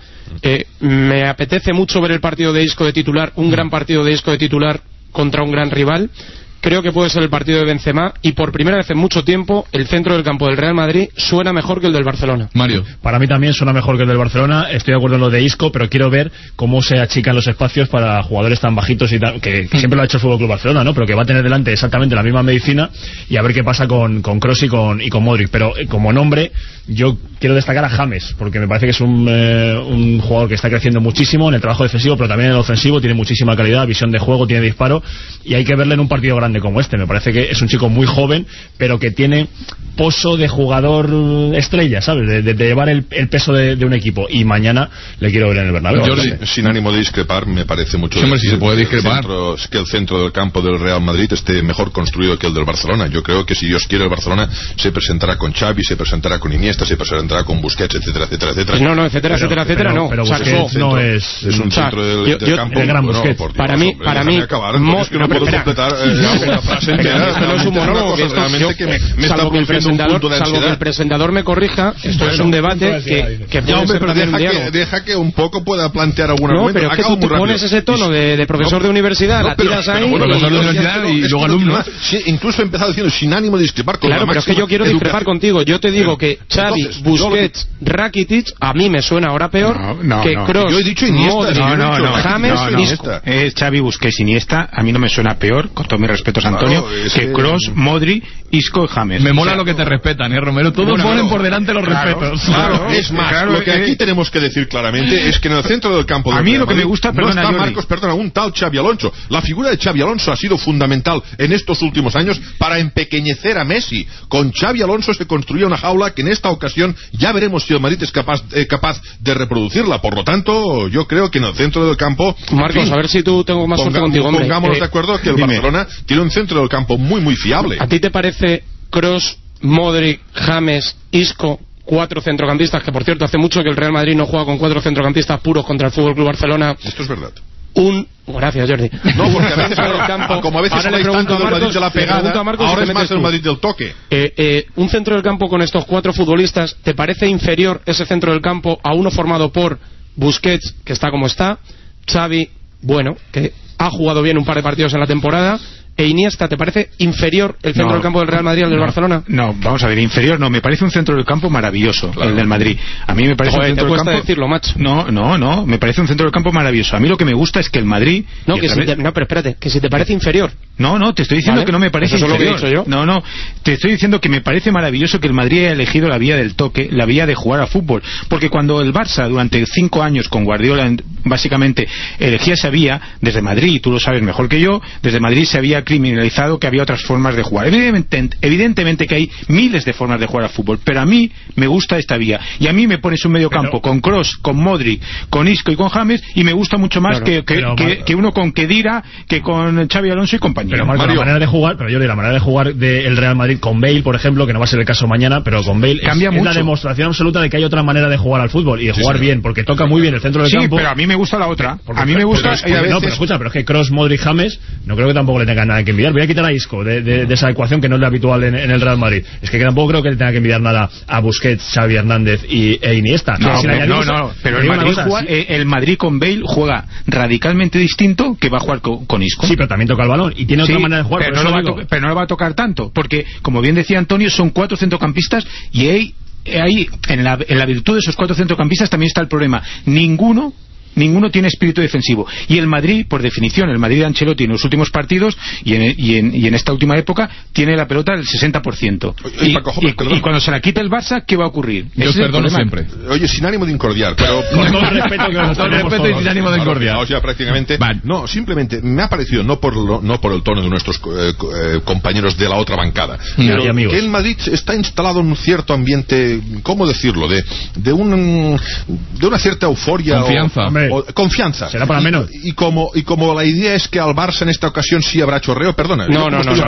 Me apetece mucho ver el partido de Isco de titular, un gran partido de Isco de titular contra un gran rival. Creo que puede ser el partido de Benzema, y por primera vez en mucho tiempo el centro del campo del Real Madrid suena mejor que el del Barcelona. Mario. Para mí también suena mejor que el del Barcelona. Estoy de acuerdo en lo de Isco, pero quiero ver cómo se achican los espacios para jugadores tan bajitos y que siempre lo ha hecho el FC Barcelona, ¿no? Pero que va a tener delante exactamente la misma medicina, y a ver qué pasa con Kroos y con Modric. Pero como nombre, yo quiero destacar a James, porque me parece que es un jugador que está creciendo muchísimo en el trabajo defensivo, pero también en el ofensivo. Tiene muchísima calidad, visión de juego, tiene disparo, y hay que verle en un partido grande como este. Me parece que es un chico muy joven, pero que tiene pozo de jugador estrella, ¿sabes? De llevar el peso de un equipo, y mañana le quiero ver en el Bernabéu. Jordi, sin ánimo de discrepar, me parece mucho si se puede discrepar, que el centro del campo del Real Madrid esté mejor construido que el del Barcelona. Yo creo que si Dios quiere, el Barcelona se presentará con Xavi, se presentará con Iniesta, se presentará con Busquets, etcétera. No, etcétera, no. Pero Busquets no es un centro del campo. El gran Busquets. Por Dios, para mí, es que no puedo completar la frase entera. Esto no es un monólogo, salvo que el presentador me corrija, esto es un debate que puede ser también un diálogo. Deja que un poco pueda plantear algún argumento. Pero es que tú te pones ese tono de profesor de universidad, la tiras ahí. Profesor de universidad y luego alumno. Incluso he empezado diciendo sin ánimo de discrepar con Claro, pero es que yo quiero discrepar contigo. Yo te digo que Xavi, Busquets, Rakitic, a mí me suena ahora peor que Kroos. Yo he dicho Iniesta. No, James, Isco. Xavi, Busquets, Iniesta, a mí no me suena peor, con todos mis respetos, Antonio, que Kroos, Modric, Isco y James. Me mola lo que te respetan, Romero. Todos ponen por delante los respetos. Claro, es más, lo que aquí tenemos que decir claramente es que en el centro del campo a mí lo que me gusta, no está un tal Xavi Alonso. La figura de Xavi Alonso ha sido fundamental en estos últimos años para empequeñecer a Messi. Con Xavi Alonso se construía una jaula que en esta ocasión ya veremos si el Madrid es capaz de reproducirla. Por lo tanto, yo creo que en el centro del campo, Marcos, a ver si tú tengo más suerte contigo, hombre. Pongámonos de acuerdo que el Barcelona tiene un centro del campo muy fiable. ¿A ti te parece Kroos, Modric, James, Isco, 4 centrocampistas, que por cierto hace mucho que el Real Madrid no juega con 4 centrocampistas puros contra el FC Barcelona? Esto es verdad. Gracias, Jordi. No, porque a veces como a veces habláis tanto del Madrid de la pegada, ahora es más el Madrid del toque. Un centro del campo con estos 4 futbolistas, ¿te parece inferior ese centro del campo a uno formado por Busquets, que está como está, Xavi, bueno, que ha jugado bien un par de partidos en la temporada, e Iniesta? ¿Te parece inferior el centro del campo del Real Madrid al del Barcelona? No, vamos a ver, inferior no, me parece un centro del campo maravilloso, el del Madrid. A mí me parece un centro del campo... decirlo, macho. No, me parece un centro del campo maravilloso. A mí lo que me gusta es que el Madrid... pero espérate, que si te parece inferior. No, te estoy diciendo que no me parece inferior. Eso es lo que he dicho yo. No, te estoy diciendo que me parece maravilloso que el Madrid haya elegido la vía del toque, la vía de jugar a fútbol, porque cuando el Barça durante 5 años con Guardiola básicamente elegía esa vía, desde Madrid, tú lo sabes mejor que yo, desde Madrid se había criminalizado que había otras formas de jugar. Evidentemente que hay miles de formas de jugar al fútbol, pero a mí me gusta esta vía, y a mí me pones un medio campo con Kroos, con Modric, con Isco y con James, y me gusta mucho más que uno con Khedira, que con Xavi Alonso y compañía. Pero Marco, la manera de jugar, pero yo digo, la manera de jugar del Real Madrid con Bale, por ejemplo, que no va a ser el caso mañana, pero con Bale es la demostración absoluta de que hay otra manera de jugar al fútbol y de jugar bien, porque toca muy bien el centro del campo. Sí, pero a mí me gusta la otra. A mí me gusta. No, pero escucha, pero es que Kroos, Modric, James, no creo que tampoco le tengan nada que envidiar. Voy a quitar a Isco de esa ecuación que no es la habitual en el Real Madrid. Es que tampoco creo que le tenga que envidiar nada a Busquets, Xavi Hernández e Iniesta. Pero el Madrid con Bale juega radicalmente distinto que va a jugar con Isco. Sí, pero también toca el balón y tiene otra manera de jugar. Pero no lo va a tocar tanto, porque como bien decía Antonio, son 4 centrocampistas y ahí en la virtud de esos 4 centrocampistas también está el problema. Ninguno tiene espíritu defensivo, y el Madrid, por definición, el Madrid de Ancelotti en los últimos partidos y en esta última época tiene la pelota del 60%. Y cuando se la quita el Barça, ¿qué va a ocurrir? Yo perdono siempre. Oye, sin ánimo de incordiar, pero con todo el respeto que nos respeto y sin ánimo de incordiar. O sea, prácticamente no, simplemente me ha parecido, no por el tono de nuestros compañeros de la otra bancada, pero que el Madrid está instalado en un cierto ambiente, ¿cómo decirlo? De una cierta euforia, confianza. Será para menos. Y como la idea es que al Barça en esta ocasión sí habrá chorreo, perdona. No.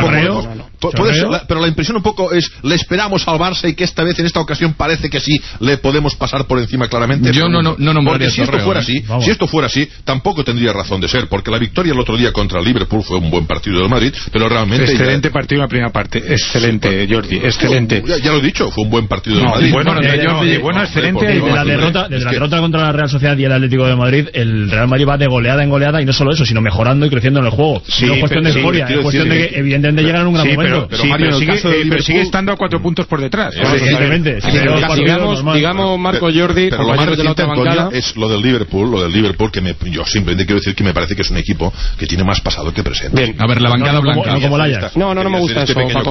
Pero la impresión un poco es, le esperamos al Barça y que esta vez, en esta ocasión, parece que sí le podemos pasar por encima claramente. Yo no porque si esto fuera así, tampoco tendría razón de ser, porque la victoria el otro día contra el Liverpool fue un buen partido del Madrid, pero realmente... Excelente partido en la primera parte, excelente, Jordi, excelente. Ya lo he dicho, fue un buen partido del Madrid. Excelente. Desde la derrota contra la Real Sociedad y el Atlético de Madrid, el Real Madrid va de goleada en goleada, y no solo eso, sino mejorando y creciendo en el juego. No es cuestión de euforia, es cuestión de que evidentemente llegan en un gran momento. Pero sigue estando a 4 puntos por detrás. Evidentemente. Digamos, Marco, Jordi, pero lo más reciente, Antonio, es lo del Liverpool, que yo simplemente quiero decir que me parece que es un equipo que tiene más pasado que presente. Bien. A ver, la bancada blanca. No como el Ajax. No me gusta eso, Paco.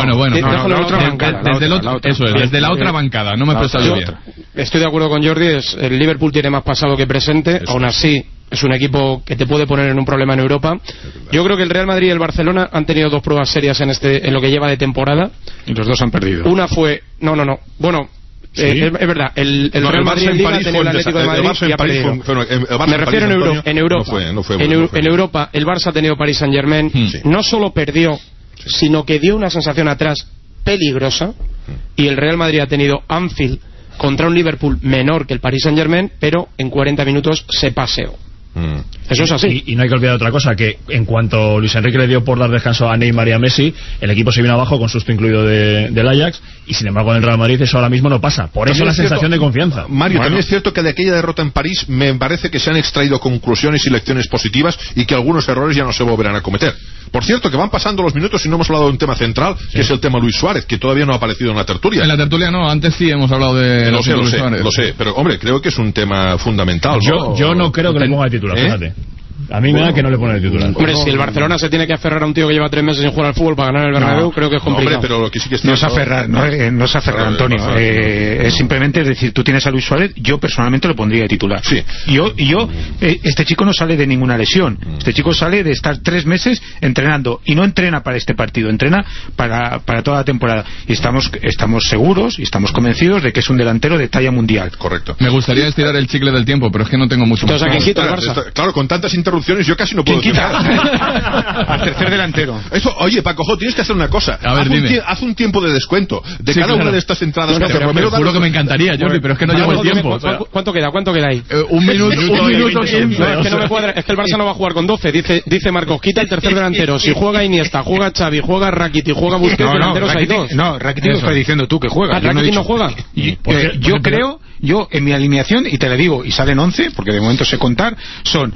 Desde la otra bancada, no me he prestado yo bien. Estoy de acuerdo con Jordi, el Liverpool tiene más pasado que presente, aún así es un equipo que te puede poner en un problema en Europa. Yo creo que el Real Madrid y el Barcelona han tenido 2 pruebas serias en lo que lleva de temporada. Y los 2 han perdido. Una fue... Bueno... ¿Sí? Es verdad, el Real Madrid en Liga tenía el Atlético de Madrid y ha perdido. Me refiero en Europa. En Europa, el Barça ha tenido Paris Saint-Germain. No solo perdió, sino que dio una sensación atrás peligrosa. Y el Real Madrid ha tenido Anfield contra un Liverpool menor que el Paris Saint-Germain, pero en 40 minutos se paseó. Eso es así. Y no hay que olvidar otra cosa, que en cuanto Luis Enrique le dio por dar descanso a Neymar y a Messi, el equipo se vino abajo con susto incluido del Ajax, y sin embargo en el Real Madrid eso ahora mismo no pasa. Por eso la sensación de confianza. Mario, también es cierto que de aquella derrota en París me parece que se han extraído conclusiones y lecciones positivas, y que algunos errores ya no se volverán a cometer. Por cierto, que van pasando los minutos y no hemos hablado de un tema central, que es el tema Luis Suárez, que todavía no ha aparecido en la tertulia. En la tertulia no, antes sí hemos hablado de Luis Suárez. Lo sé, pero hombre, creo que es un tema fundamental. Yo no creo que le ponga de titular, fíjate. A mí me da que no le pone de titular. Hombre, si el Barcelona se tiene que aferrar a un tío que lleva 3 meses sin jugar al fútbol para ganar el Bernabéu, creo que es complicado. Hombre, pero lo que sí que no es aferrar, Antonio. Es simplemente decir, tú tienes a Luis Suárez, yo personalmente lo pondría de titular. Sí. Este chico no sale de ninguna lesión. Este chico sale de estar 3 meses entrenando, y no entrena para este partido, entrena para toda la temporada. Y estamos seguros y estamos convencidos de que es un delantero de talla mundial. Correcto. Me gustaría estirar el chicle del tiempo, pero es que no tengo mucho más. Entonces, ¿a quién quita el Barça? Claro, con tantas interrupciones yo casi no puedo decir nada. Al tercer delantero. Oye, Paco, tienes que hacer una cosa. A ver, haz un tiempo de descuento de cada una de estas entradas. Pero juro que me encantaría, Jordi, pero es que no llevo el tiempo. ¿Cuánto queda ahí? Un minuto 15. Es que no me cuadra, es que el Barça no va a jugar con 12. Dice Marcos, quita el tercer delantero. Si juega Iniesta, juega Xavi, juega Rakitic, juega Busquets, delanteros hay 2. No, Rakitic lo está diciendo tú que juega. ¿Rakitic no juega? Yo en mi alineación, y te le digo, y salen 11, porque de momento sé contar, son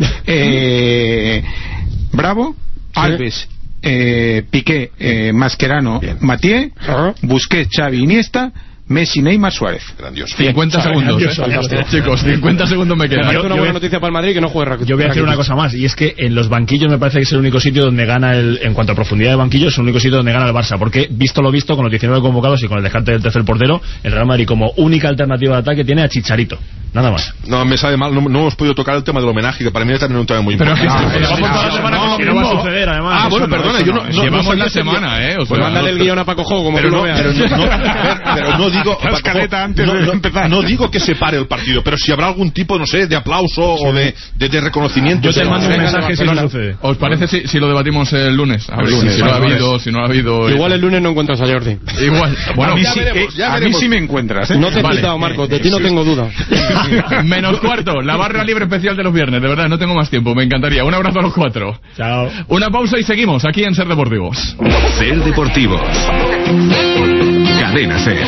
Bravo, Alves, Piqué, Mascherano, Mathieu, Busquets, Xavi, Iniesta, Messi, Neymar, Suárez. Grandioso. 50 segundos, chicos, 50 segundos me quedan. Una buena noticia para el Madrid, que no juegue Rakitic. Yo voy a decir una cosa más, y es que en los banquillos me parece que es el único sitio donde gana en cuanto a profundidad de banquillos, es el único sitio donde gana el Barça, porque visto lo visto, con los 19 convocados y con el descarte del tercer portero, el Real Madrid como única alternativa de ataque tiene a Chicharito. Nada más. No, me sabe mal, no hemos podido tocar el tema del homenaje, que para mí también es un tema muy importante. Pero no va a suceder, además. Bueno, perdona, llevamos la semana, Pues mándale el guión a Paco Jo, como tú lo veas. Pero no digo la escaleta antes de empezar. No digo que se pare el partido, pero si habrá algún tipo, no sé, de aplauso o de reconocimiento. Yo te mando un mensaje si no sucede. ¿Os parece si lo debatimos el lunes? A ver si no ha habido, si no ha habido. Igual el lunes no encuentras a Jordi. Igual. Bueno, a mí sí me encuentras. No te he quitado, Marco, de ti no tengo duda. Menos cuarto, la barra libre especial de los viernes. De verdad, no tengo más tiempo, me encantaría. Un abrazo a los 4. Chao. Una pausa y seguimos aquí en Ser Deportivos. Ser Deportivos. Cadena Ser.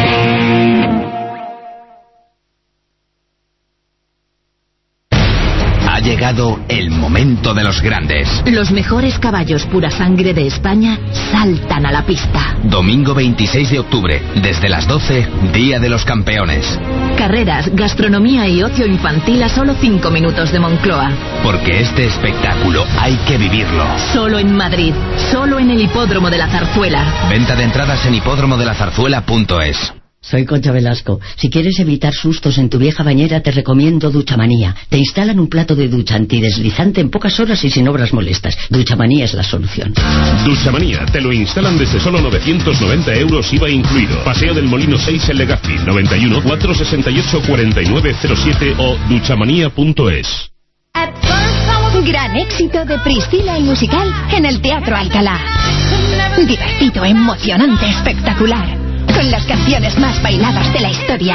Ha llegado el momento de los grandes. Los mejores caballos pura sangre de España saltan a la pista. Domingo 26 de octubre, desde las 12, Día de los Campeones. Carreras, gastronomía y ocio infantil a solo 5 minutos de Moncloa. Porque este espectáculo hay que vivirlo. Solo en Madrid, solo en el Hipódromo de la Zarzuela. Venta de entradas en hipódromodelazarzuela.es. Soy Concha Velasco. Si quieres evitar sustos en tu vieja bañera, te recomiendo Duchamanía. Te instalan un plato de ducha antideslizante en pocas horas y sin obras molestas. Duchamanía es la solución. Duchamanía, te lo instalan desde solo 990 euros IVA incluido. Paseo del Molino 6 en Legazpi, 91 468 4907 o duchamanía.es. Gran éxito de Priscila el musical en el Teatro Alcalá. Divertido, emocionante, espectacular. Con las canciones más bailadas de la historia.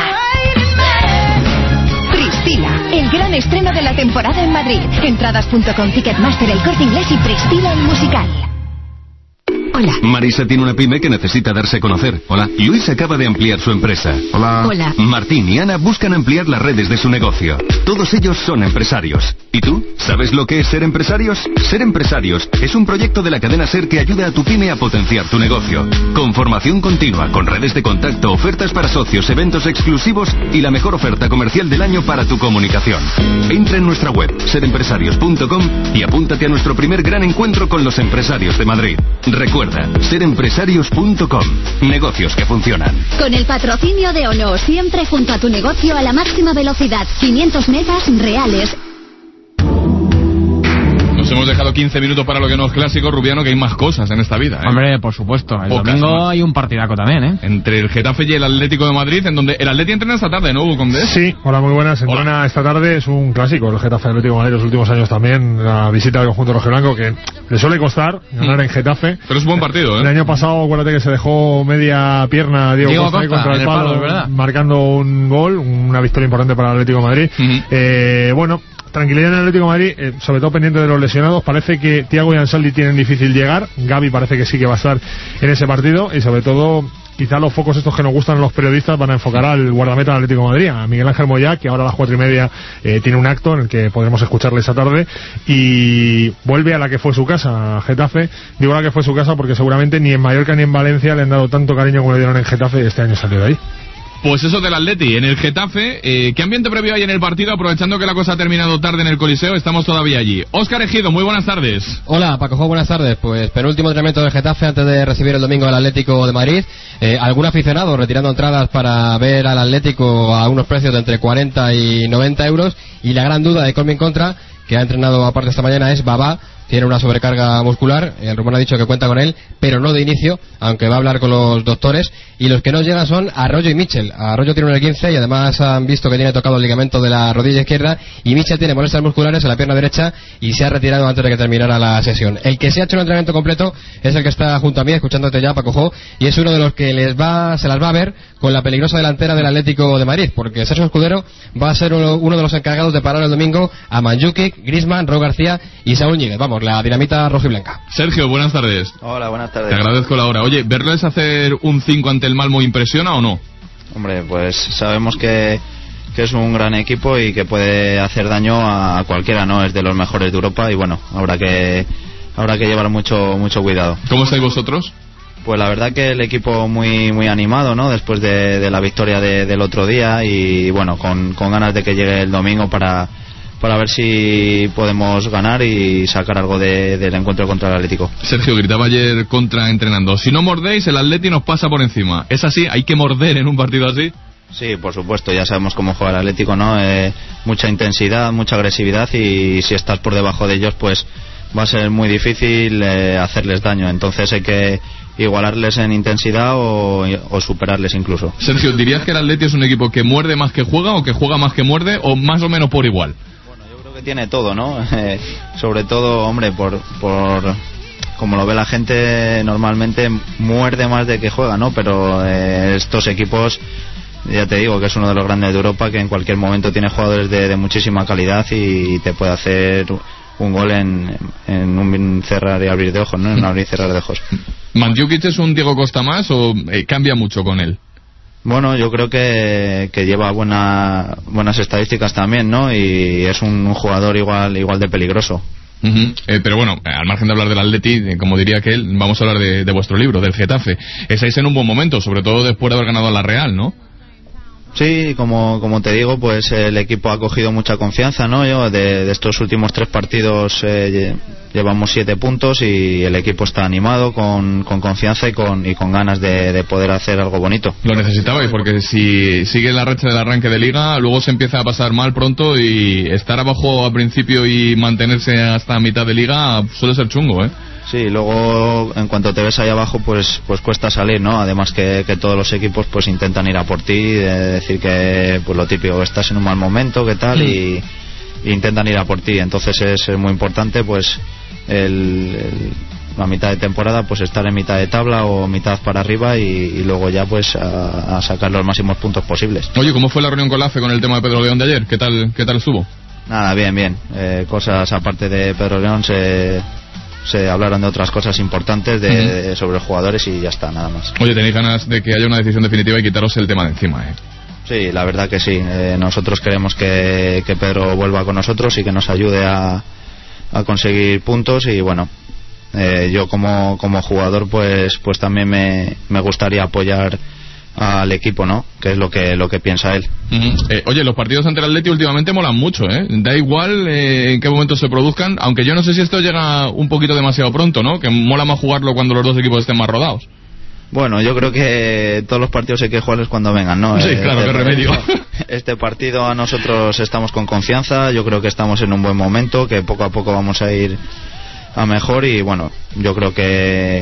Priscila, el gran estreno de la temporada en Madrid. Entradas.com, Ticketmaster, El Corte Inglés y Priscila el musical. Hola. Marisa tiene una pyme que necesita darse a conocer. Hola. Luis acaba de ampliar su empresa. Hola. Hola. Martín y Ana buscan ampliar las redes de su negocio. Todos ellos son empresarios. ¿Y tú? ¿Sabes lo que es ser empresarios? Ser empresarios es un proyecto de la cadena SER que ayuda a tu pyme a potenciar tu negocio. Con formación continua, con redes de contacto, ofertas para socios, eventos exclusivos y la mejor oferta comercial del año para tu comunicación. Entra en nuestra web, serempresarios.com y apúntate a nuestro primer gran encuentro con los empresarios de Madrid. Recuerda, serempresarios.com. Negocios que funcionan. Con el patrocinio de ONO, siempre junto a tu negocio a la máxima velocidad. 500 megas reales. Nos hemos dejado 15 minutos para lo que no es clásico, Rubiano, que hay más cosas en esta vida, ¿eh? Hombre, por supuesto. El Pocas domingo más. hay un partidaco también, ¿eh? Entre el Getafe y el Atlético de Madrid, en donde el Atleti entrena esta tarde, ¿no, Hugo Condés? Sí, hola, muy buenas. Entrena esta tarde, es un clásico el Getafe Atlético de Madrid los últimos años también. La visita del conjunto rojiblanco que le suele costar ganar en Getafe. Pero es un buen partido, ¿eh? El año pasado, acuérdate que se dejó media pierna Diego Costa contra el palo, ¿verdad? marcando un gol, una victoria importante para el Atlético de Madrid. Bueno, tranquilidad en el Atlético de Madrid, sobre todo pendiente de los lesionados. Parece que Thiago y Ansaldi tienen difícil llegar. Gavi parece que sí que va a estar en ese partido. Y sobre todo, quizá los focos estos que nos gustan a los periodistas van a enfocar al guardameta del Atlético de Madrid, a Miguel Ángel Moyá, que ahora a las 4:30 tiene un acto en el que podremos escucharle esa tarde. Y vuelve a la que fue su casa, Getafe. Digo la que fue su casa porque seguramente ni en Mallorca ni en Valencia le han dado tanto cariño como le dieron en Getafe, y este año salió de ahí. Pues eso del Atleti. En el Getafe, ¿qué ambiente previo hay en el partido? Aprovechando que la cosa ha terminado tarde en el Coliseo, estamos todavía allí. Óscar Ejido, muy buenas tardes. Hola, Paco, buenas tardes. Pues penúltimo entrenamiento del Getafe antes de recibir el domingo al Atlético de Madrid. Algún aficionado retirando entradas para ver al Atlético a unos precios de entre 40 y 90 euros. Y la gran duda de Colmin Contra, que ha entrenado aparte esta mañana, es Babá. Tiene una sobrecarga muscular, el rumor ha dicho que cuenta con él, pero no de inicio, aunque va a hablar con los doctores. Y los que no llegan son Arroyo y Michel. Arroyo tiene un L15 y además han visto que tiene tocado el ligamento de la rodilla izquierda, y Michel tiene molestias musculares en la pierna derecha y se ha retirado antes de que terminara la sesión. El que se ha hecho un entrenamiento completo es el que está junto a mí, escuchándote ya, Paco, y es uno de los que se las va a ver con la peligrosa delantera del Atlético de Madrid, porque Sergio Escudero va a ser uno de los encargados de parar el domingo a Mandzukic, Griezmann, Raúl García y Saúl Ñíguez. Vamos, la dinamita rojiblanca. Sergio, buenas tardes. Hola, buenas tardes. Te agradezco la hora. Oye, ¿verles hacer un 5 ante el Malmo impresiona o no? Hombre, pues sabemos que es un gran equipo y que puede hacer daño a cualquiera, ¿no? Es de los mejores de Europa y bueno, habrá que llevar mucho cuidado. ¿Cómo estáis vosotros? Pues la verdad que el equipo muy animado, ¿no? Después de la victoria del otro día y bueno, con ganas de que llegue el domingo para ver si podemos ganar y sacar algo del encuentro contra el Atlético. Sergio, gritaba ayer Contra entrenando: si no mordéis, el Atleti nos pasa por encima. ¿Es así? ¿Hay que morder en un partido así? Sí, por supuesto, ya sabemos cómo juega el Atlético, ¿no? Mucha intensidad, mucha agresividad, y si estás por debajo de ellos, pues va a ser muy difícil hacerles daño. Entonces hay que igualarles en intensidad o superarles incluso. Sergio, ¿dirías que el Atleti es un equipo que muerde más que juega o que juega más que muerde o más o menos por igual? Yo creo que tiene todo, ¿no? Sobre todo, hombre, por como lo ve la gente, normalmente muerde más de que juega, ¿no? Pero estos equipos, ya te digo que es uno de los grandes de Europa, que en cualquier momento tiene jugadores de muchísima calidad y te puede hacer un gol en un cerrar y abrir de ojos, ¿no? En un abrir y cerrar de ojos. ¿Mandzukic es un Diego Costa más o cambia mucho con él? Bueno, yo creo que lleva buenas estadísticas también, ¿no? Y es un jugador igual de peligroso. Pero bueno, al margen de hablar del Atleti, como diría que él, vamos a hablar de vuestro libro, del Getafe. Estáis en un buen momento, sobre todo después de haber ganado a la Real, ¿no? Sí, como te digo, pues el equipo ha cogido mucha confianza, ¿no? De estos últimos 3 partidos llevamos 7 puntos y el equipo está animado, con confianza y con ganas de poder hacer algo bonito. Lo necesitabais, porque si sigue la racha del arranque de Liga, luego se empieza a pasar mal pronto y estar abajo al principio y mantenerse hasta mitad de Liga suele ser chungo, ¿eh? Sí, luego en cuanto te ves ahí abajo pues cuesta salir, ¿no? Además que todos los equipos pues intentan ir a por ti, decir que pues lo típico, estás en un mal momento, ¿qué tal? Y intentan ir a por ti, entonces es muy importante pues la mitad de temporada pues estar en mitad de tabla o mitad para arriba y luego ya pues a sacar los máximos puntos posibles. Oye, ¿cómo fue la reunión con la AFE con el tema de Pedro León de ayer? ¿Qué tal estuvo? Nada, bien. Cosas aparte de Pedro León se hablaron de otras cosas importantes sobre los jugadores y ya está, nada más. Oye, ¿tenéis ganas de que haya una decisión definitiva y quitaros el tema de encima, Sí, la verdad que sí. Nosotros queremos que Pedro vuelva con nosotros y que nos ayude a conseguir puntos y bueno, yo como jugador pues también me gustaría apoyar al equipo, ¿no? Que es lo que piensa él. Oye, los partidos ante el Atleti últimamente molan mucho, da igual en qué momento se produzcan, aunque yo no sé si esto llega un poquito demasiado pronto, ¿no? Que mola más jugarlo cuando los dos equipos estén más rodados. Bueno, yo creo que todos los partidos hay que jugarlos cuando vengan, ¿no? Sí, claro, qué remedio. Este partido a nosotros estamos con confianza, yo creo que estamos en un buen momento, que poco a poco vamos a ir a mejor y bueno, yo creo que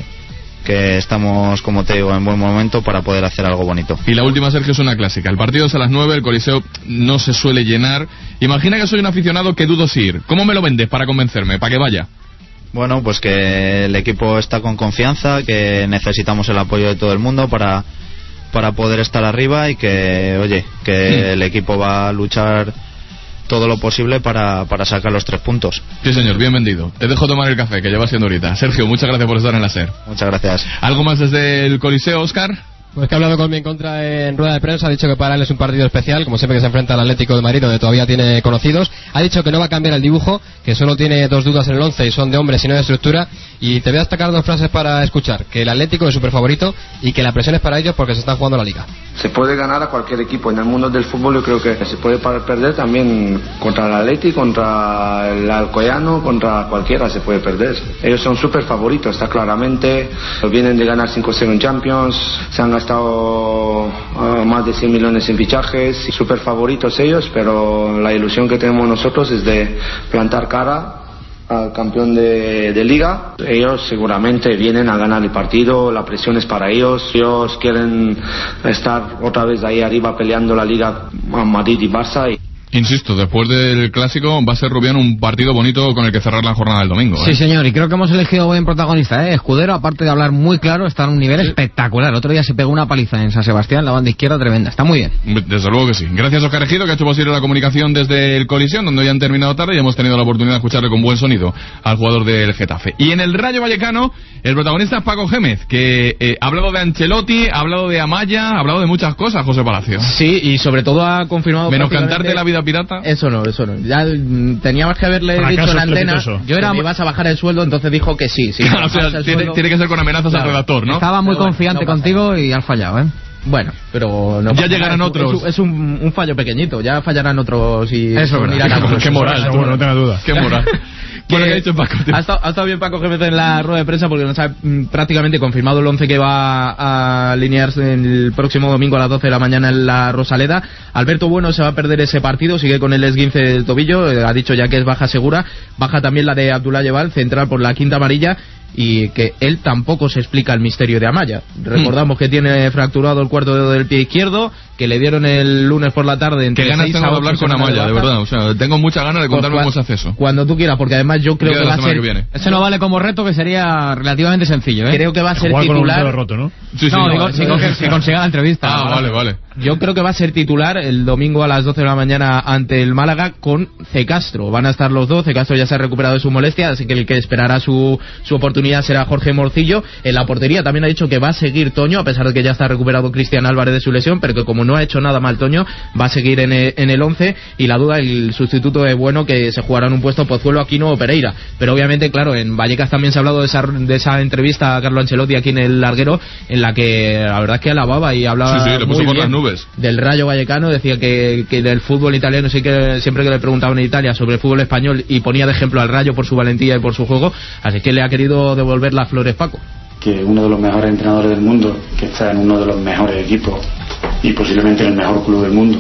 estamos, como te digo, en buen momento para poder hacer algo bonito. Y la última, Sergio, es una clásica. El partido es a las 9, el Coliseo no se suele llenar. Imagina que soy un aficionado que dudo si ir. ¿Cómo me lo vendes para convencerme, para que vaya? Bueno, pues que el equipo está con confianza, que necesitamos el apoyo de todo el mundo para poder estar arriba y que, oye, que el equipo va a luchar todo lo posible para sacar los 3 puntos. Sí, señor, bien vendido. Te dejo tomar el café, que ya va siendo ahorita. Sergio, muchas gracias por estar en la SER. Muchas gracias. ¿Algo más desde el Coliseo, Óscar? Pues que ha hablado con mi en contra en rueda de prensa, ha dicho que para él es un partido especial, como siempre que se enfrenta al Atlético de Madrid, donde todavía tiene conocidos. Ha dicho que no va a cambiar el dibujo, que solo tiene 2 dudas en el 11 y son de hombres y no de estructura. Y te voy a destacar 2 frases para escuchar: que el Atlético es súper favorito y que la presión es para ellos porque se están jugando la Liga. Se puede ganar a cualquier equipo. En el mundo del fútbol yo creo que se puede perder también contra el Atlético, contra el Alcoyano, contra cualquiera se puede perder. Ellos son súper favoritos, está claramente. Vienen de ganar 5-0 en Champions, se han gastado más de 100 millones en fichajes, súper favoritos ellos, pero la ilusión que tenemos nosotros es de plantar cara al campeón de Liga. Ellos seguramente vienen a ganar el partido, la presión es para ellos quieren estar otra vez ahí arriba peleando la Liga a Madrid y Barça. Insisto, después del clásico va a ser, Rubián, un partido bonito con el que cerrar la jornada del domingo. Sí, señor, y creo que hemos elegido buen protagonista, Escudero, aparte de hablar muy claro, está en un nivel espectacular. Otro día se pegó una paliza en San Sebastián, la banda izquierda tremenda, está muy bien. Desde luego que sí. Gracias, Óscar Ejido, que ha hecho posible la comunicación desde el Coliseo, donde ya han terminado tarde y hemos tenido la oportunidad de escucharle con buen sonido al jugador del Getafe. Y en el Rayo Vallecano, el protagonista es Paco Gémez, que ha hablado de Ancelotti, ha hablado de Amaya, ha hablado de muchas cosas, José Palacio. Sí, y sobre todo ha confirmado... Menos cantarte la vida pirata. Eso no. Ya teníamos que haberle dicho en antena. Yo era... me ibas a bajar el sueldo, entonces dijo que sí. O sea, tiene que ser con amenazas al redactor, ¿no? Estaba muy confiante contigo y has fallado, Bueno, pero no ya llegarán otros. Es un fallo pequeñito, ya fallarán otros y eso qué moral, tú, no tengas dudas. Qué moral. Bueno, ¿qué ha dicho Paco? Ha estado bien Paco Gémez en la rueda de prensa porque nos ha prácticamente confirmado el 11 que va a alinearse el próximo domingo a las 12 de la mañana en la Rosaleda. Alberto Bueno se va a perder ese partido, sigue con el esguince del tobillo, ha dicho ya que es baja segura. Baja también la de Abdullah Yebal, central por la quinta amarilla. y que él tampoco se explica el misterio de Amaya. Recordamos que tiene fracturado el cuarto dedo del pie izquierdo, que le dieron el lunes por la tarde. Qué ganas tengo de hablar con Amaya, de verdad. O sea, tengo muchas ganas de contarme cómo se hace eso. Cuando tú quieras, porque además yo creo que va a ser... Eso no vale como reto, que sería relativamente sencillo, ¿eh? Creo que va a ser titular. Roto, ¿no? Sí, no, digo, si consiga la entrevista. Vale. Yo creo que va a ser titular el domingo a las 12 de la mañana ante el Málaga con C. Castro. Van a estar los dos. C. Castro ya se ha recuperado de su molestia, así que el que esperará su oportunidad será Jorge Morcillo. En la portería también ha dicho que va a seguir Toño, a pesar de que ya está recuperado Cristian Álvarez de su lesión, pero que como no ha hecho nada mal Toño, va a seguir en el 11, y la duda, el sustituto de Bueno, que se jugará en un puesto Pozuelo, Aquino o Pereira. Pero obviamente, claro, en Vallecas también se ha hablado de esa entrevista a Carlo Ancelotti aquí en el Larguero, en la que la verdad es que alababa y hablaba le puso muy por bien las nubes del Rayo Vallecano. Decía que del fútbol italiano, sí, que siempre que le preguntaban en Italia sobre el fútbol español, y ponía de ejemplo al Rayo por su valentía y por su juego, así que le ha querido devolver las flores Paco. Que uno de los mejores entrenadores del mundo, que está en uno de los mejores equipos y posiblemente en el mejor club del mundo,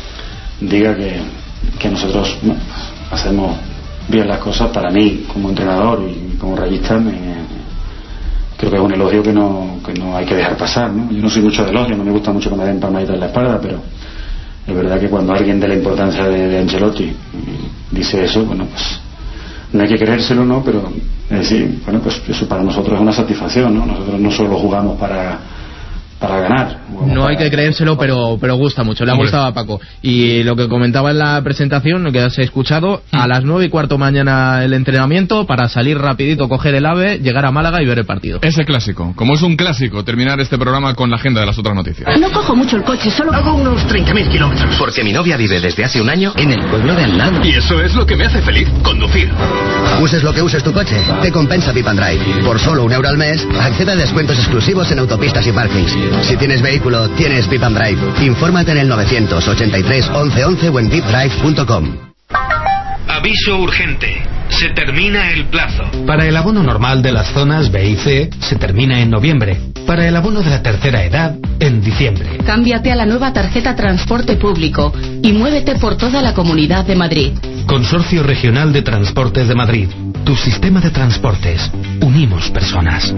diga que nosotros hacemos bien las cosas. Para mí, como entrenador y como rayista, creo que es un elogio que no hay que dejar pasar, ¿no? Yo no soy mucho de elogio, no me gusta mucho que me den palmaditas en la espalda, pero es verdad que cuando alguien de la importancia de Ancelotti dice eso, bueno, pues no hay que creérselo, ¿no? Pero es decir, bueno, pues eso para nosotros es una satisfacción, ¿no? Nosotros no solo jugamos para ganar. No hay que creérselo, pero gusta mucho, le ha gustado a Paco. Y lo que comentaba en la presentación, lo que has escuchado, a las 9:15 mañana el entrenamiento, para salir rapidito, coger el AVE, llegar a Málaga y ver el partido. Ese clásico, como es un clásico, terminar este programa con la agenda de las otras noticias. No cojo mucho el coche, solo hago unos 30.000 kilómetros. Porque mi novia vive desde hace un año en el pueblo de al lado. Y eso es lo que me hace feliz, conducir. Uses lo que uses tu coche, te compensa Pip and Drive. Por solo €1 al mes, accede a descuentos exclusivos en autopistas y parkings. Si tienes vehículo, tienes Pip and Drive. Infórmate en el 983 11 11 o en pipdrive.com. Aviso urgente. Se termina el plazo. Para el abono normal de las zonas B y C, se termina en noviembre. Para el abono de la tercera edad, en diciembre. Cámbiate a la nueva tarjeta Transporte Público y muévete por toda la Comunidad de Madrid. Consorcio Regional de Transportes de Madrid. Tu sistema de transportes. Unimos personas.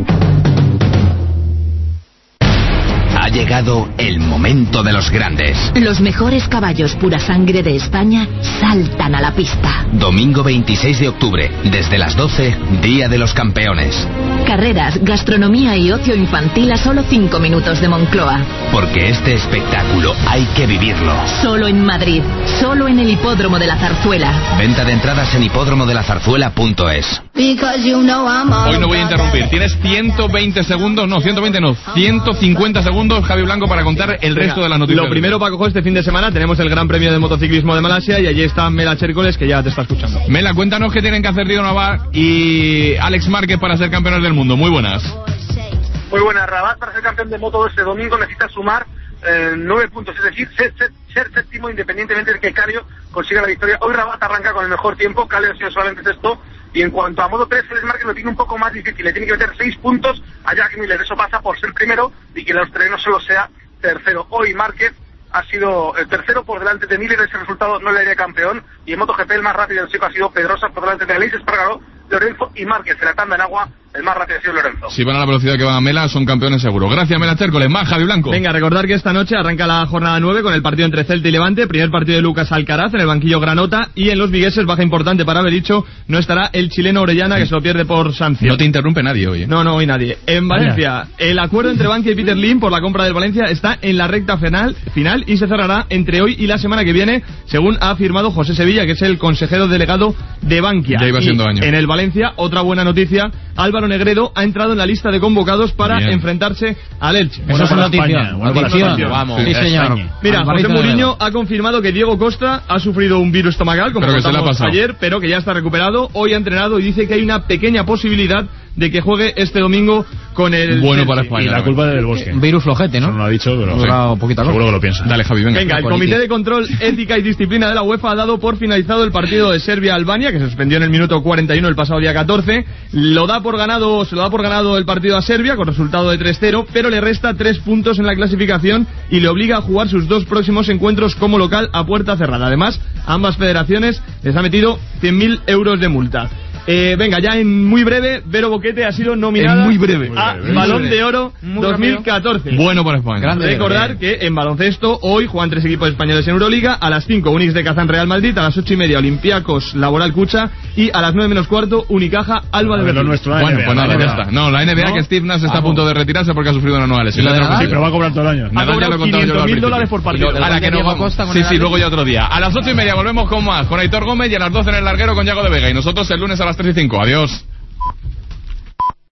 Ha llegado el momento de los grandes. Los mejores caballos pura sangre de España saltan a la pista. Domingo 26 de octubre, desde las 12, Día de los Campeones. Carreras, gastronomía y ocio infantil a solo 5 minutos de Moncloa. Porque este espectáculo hay que vivirlo. Solo en Madrid, solo en el Hipódromo de la Zarzuela. Venta de entradas en hipódromodelazarzuela.es. Hoy no voy a interrumpir. Tienes 120 segundos, no, 120 no, 150 segundos, Javi Blanco, para contar el resto de las noticias. Lo primero, Paco, este fin de semana tenemos el Gran Premio de Motociclismo de Malasia y allí está Mela Chércoles, que ya te está escuchando. Mela, cuéntanos qué tienen que hacer Río Navar y Alex Márquez para ser campeones del mundo. Muy buenas. Muy buenas. Rabat, para ser campeón de moto este domingo, necesita sumar 9 puntos, es decir, ser séptimo independientemente de que Calio consiga la victoria. Hoy Rabat arranca con el mejor tiempo, Calio ha sido solamente sexto, y en cuanto a Moto 3, Alex Márquez lo tiene un poco más difícil, le tiene que meter 6 puntos a Jack Miller, eso pasa por ser primero y que el australiano solo sea tercero. Hoy Márquez ha sido el tercero por delante de Miller, ese resultado no le haría campeón, y en MotoGP el más rápido del chico ha sido Pedrosa por delante de Aleix Espargaró, Lorenzo y Márquez. En la tanda en agua, el más rápido ha sido Lorenzo. Si van a la velocidad que va a Mela, son campeones seguro. Gracias, Mela Chércoles. Más Javi Blanco. Venga, recordar que esta noche arranca la jornada 9 con el partido entre Celta y Levante, primer partido de Lucas Alcaraz en el banquillo Granota, y en los vigueses, baja importante para haber dicho, no estará el chileno Orellana, que se lo pierde por sanción. No te interrumpe nadie hoy, ¿eh? No, hoy nadie. En Valencia, el acuerdo entre Bankia y Peter Lim por la compra del Valencia está en la recta final y se cerrará entre hoy y la semana que viene, según ha afirmado José Sevilla, que es el consejero delegado de Bankia. Ya iba siendo años. En el Valencia, otra buena noticia, Álvaro Negredo ha entrado en la lista de convocados para enfrentarse al Elche. Eso es una noticia. Vamos. Sí, señor. Mira, José Mourinho ha confirmado que Diego Costa ha sufrido un virus estomacal, como contamos ayer, pero que ya está recuperado. Hoy ha entrenado y dice que hay una pequeña posibilidad de que juegue este domingo con el bueno Chelsea. Para España. Y la culpa del Bosque. Virus flojete, ¿no? Eso no lo ha dicho, pero seguro que lo piensa. Dale, Javi, venga. El Comité de Control, Ética y Disciplina de la UEFA ha dado por finalizado el partido de Serbia-Albania, que se suspendió en el minuto 41 el pasado día 14. Se lo da por ganado el partido a Serbia con resultado de 3-0, pero le resta 3 puntos en la clasificación y le obliga a jugar sus 2 próximos encuentros como local a puerta cerrada. Además, ambas federaciones les ha metido 100.000 euros de multa. Venga, ya en muy breve, Vero Boquete ha sido nominada a Balón de Oro 2014. Bueno por España. Recordar que en baloncesto hoy juegan 3 equipos españoles en Euroliga. A las 5 Unix de Kazán Real Madrid, a las 8:30 Olympiacos Laboral Cucha y a las 9 menos cuarto Unicaja Alba de Berlín. Bueno, pues nada, ya está. No, la NBA, que Steve Nash está a punto de retirarse porque ha sufrido una nueva lesión. Sí, pero va a cobrar todo el año. Ha cobrado $500.000 por partido. Ahora que no vamos. Sí, luego ya otro día. A las 8:30 volvemos con más, con Aitor Gómez, y a las 12 en el larguero con Yago de Vega. Y nosotros el lunes a las 3:05. Adiós.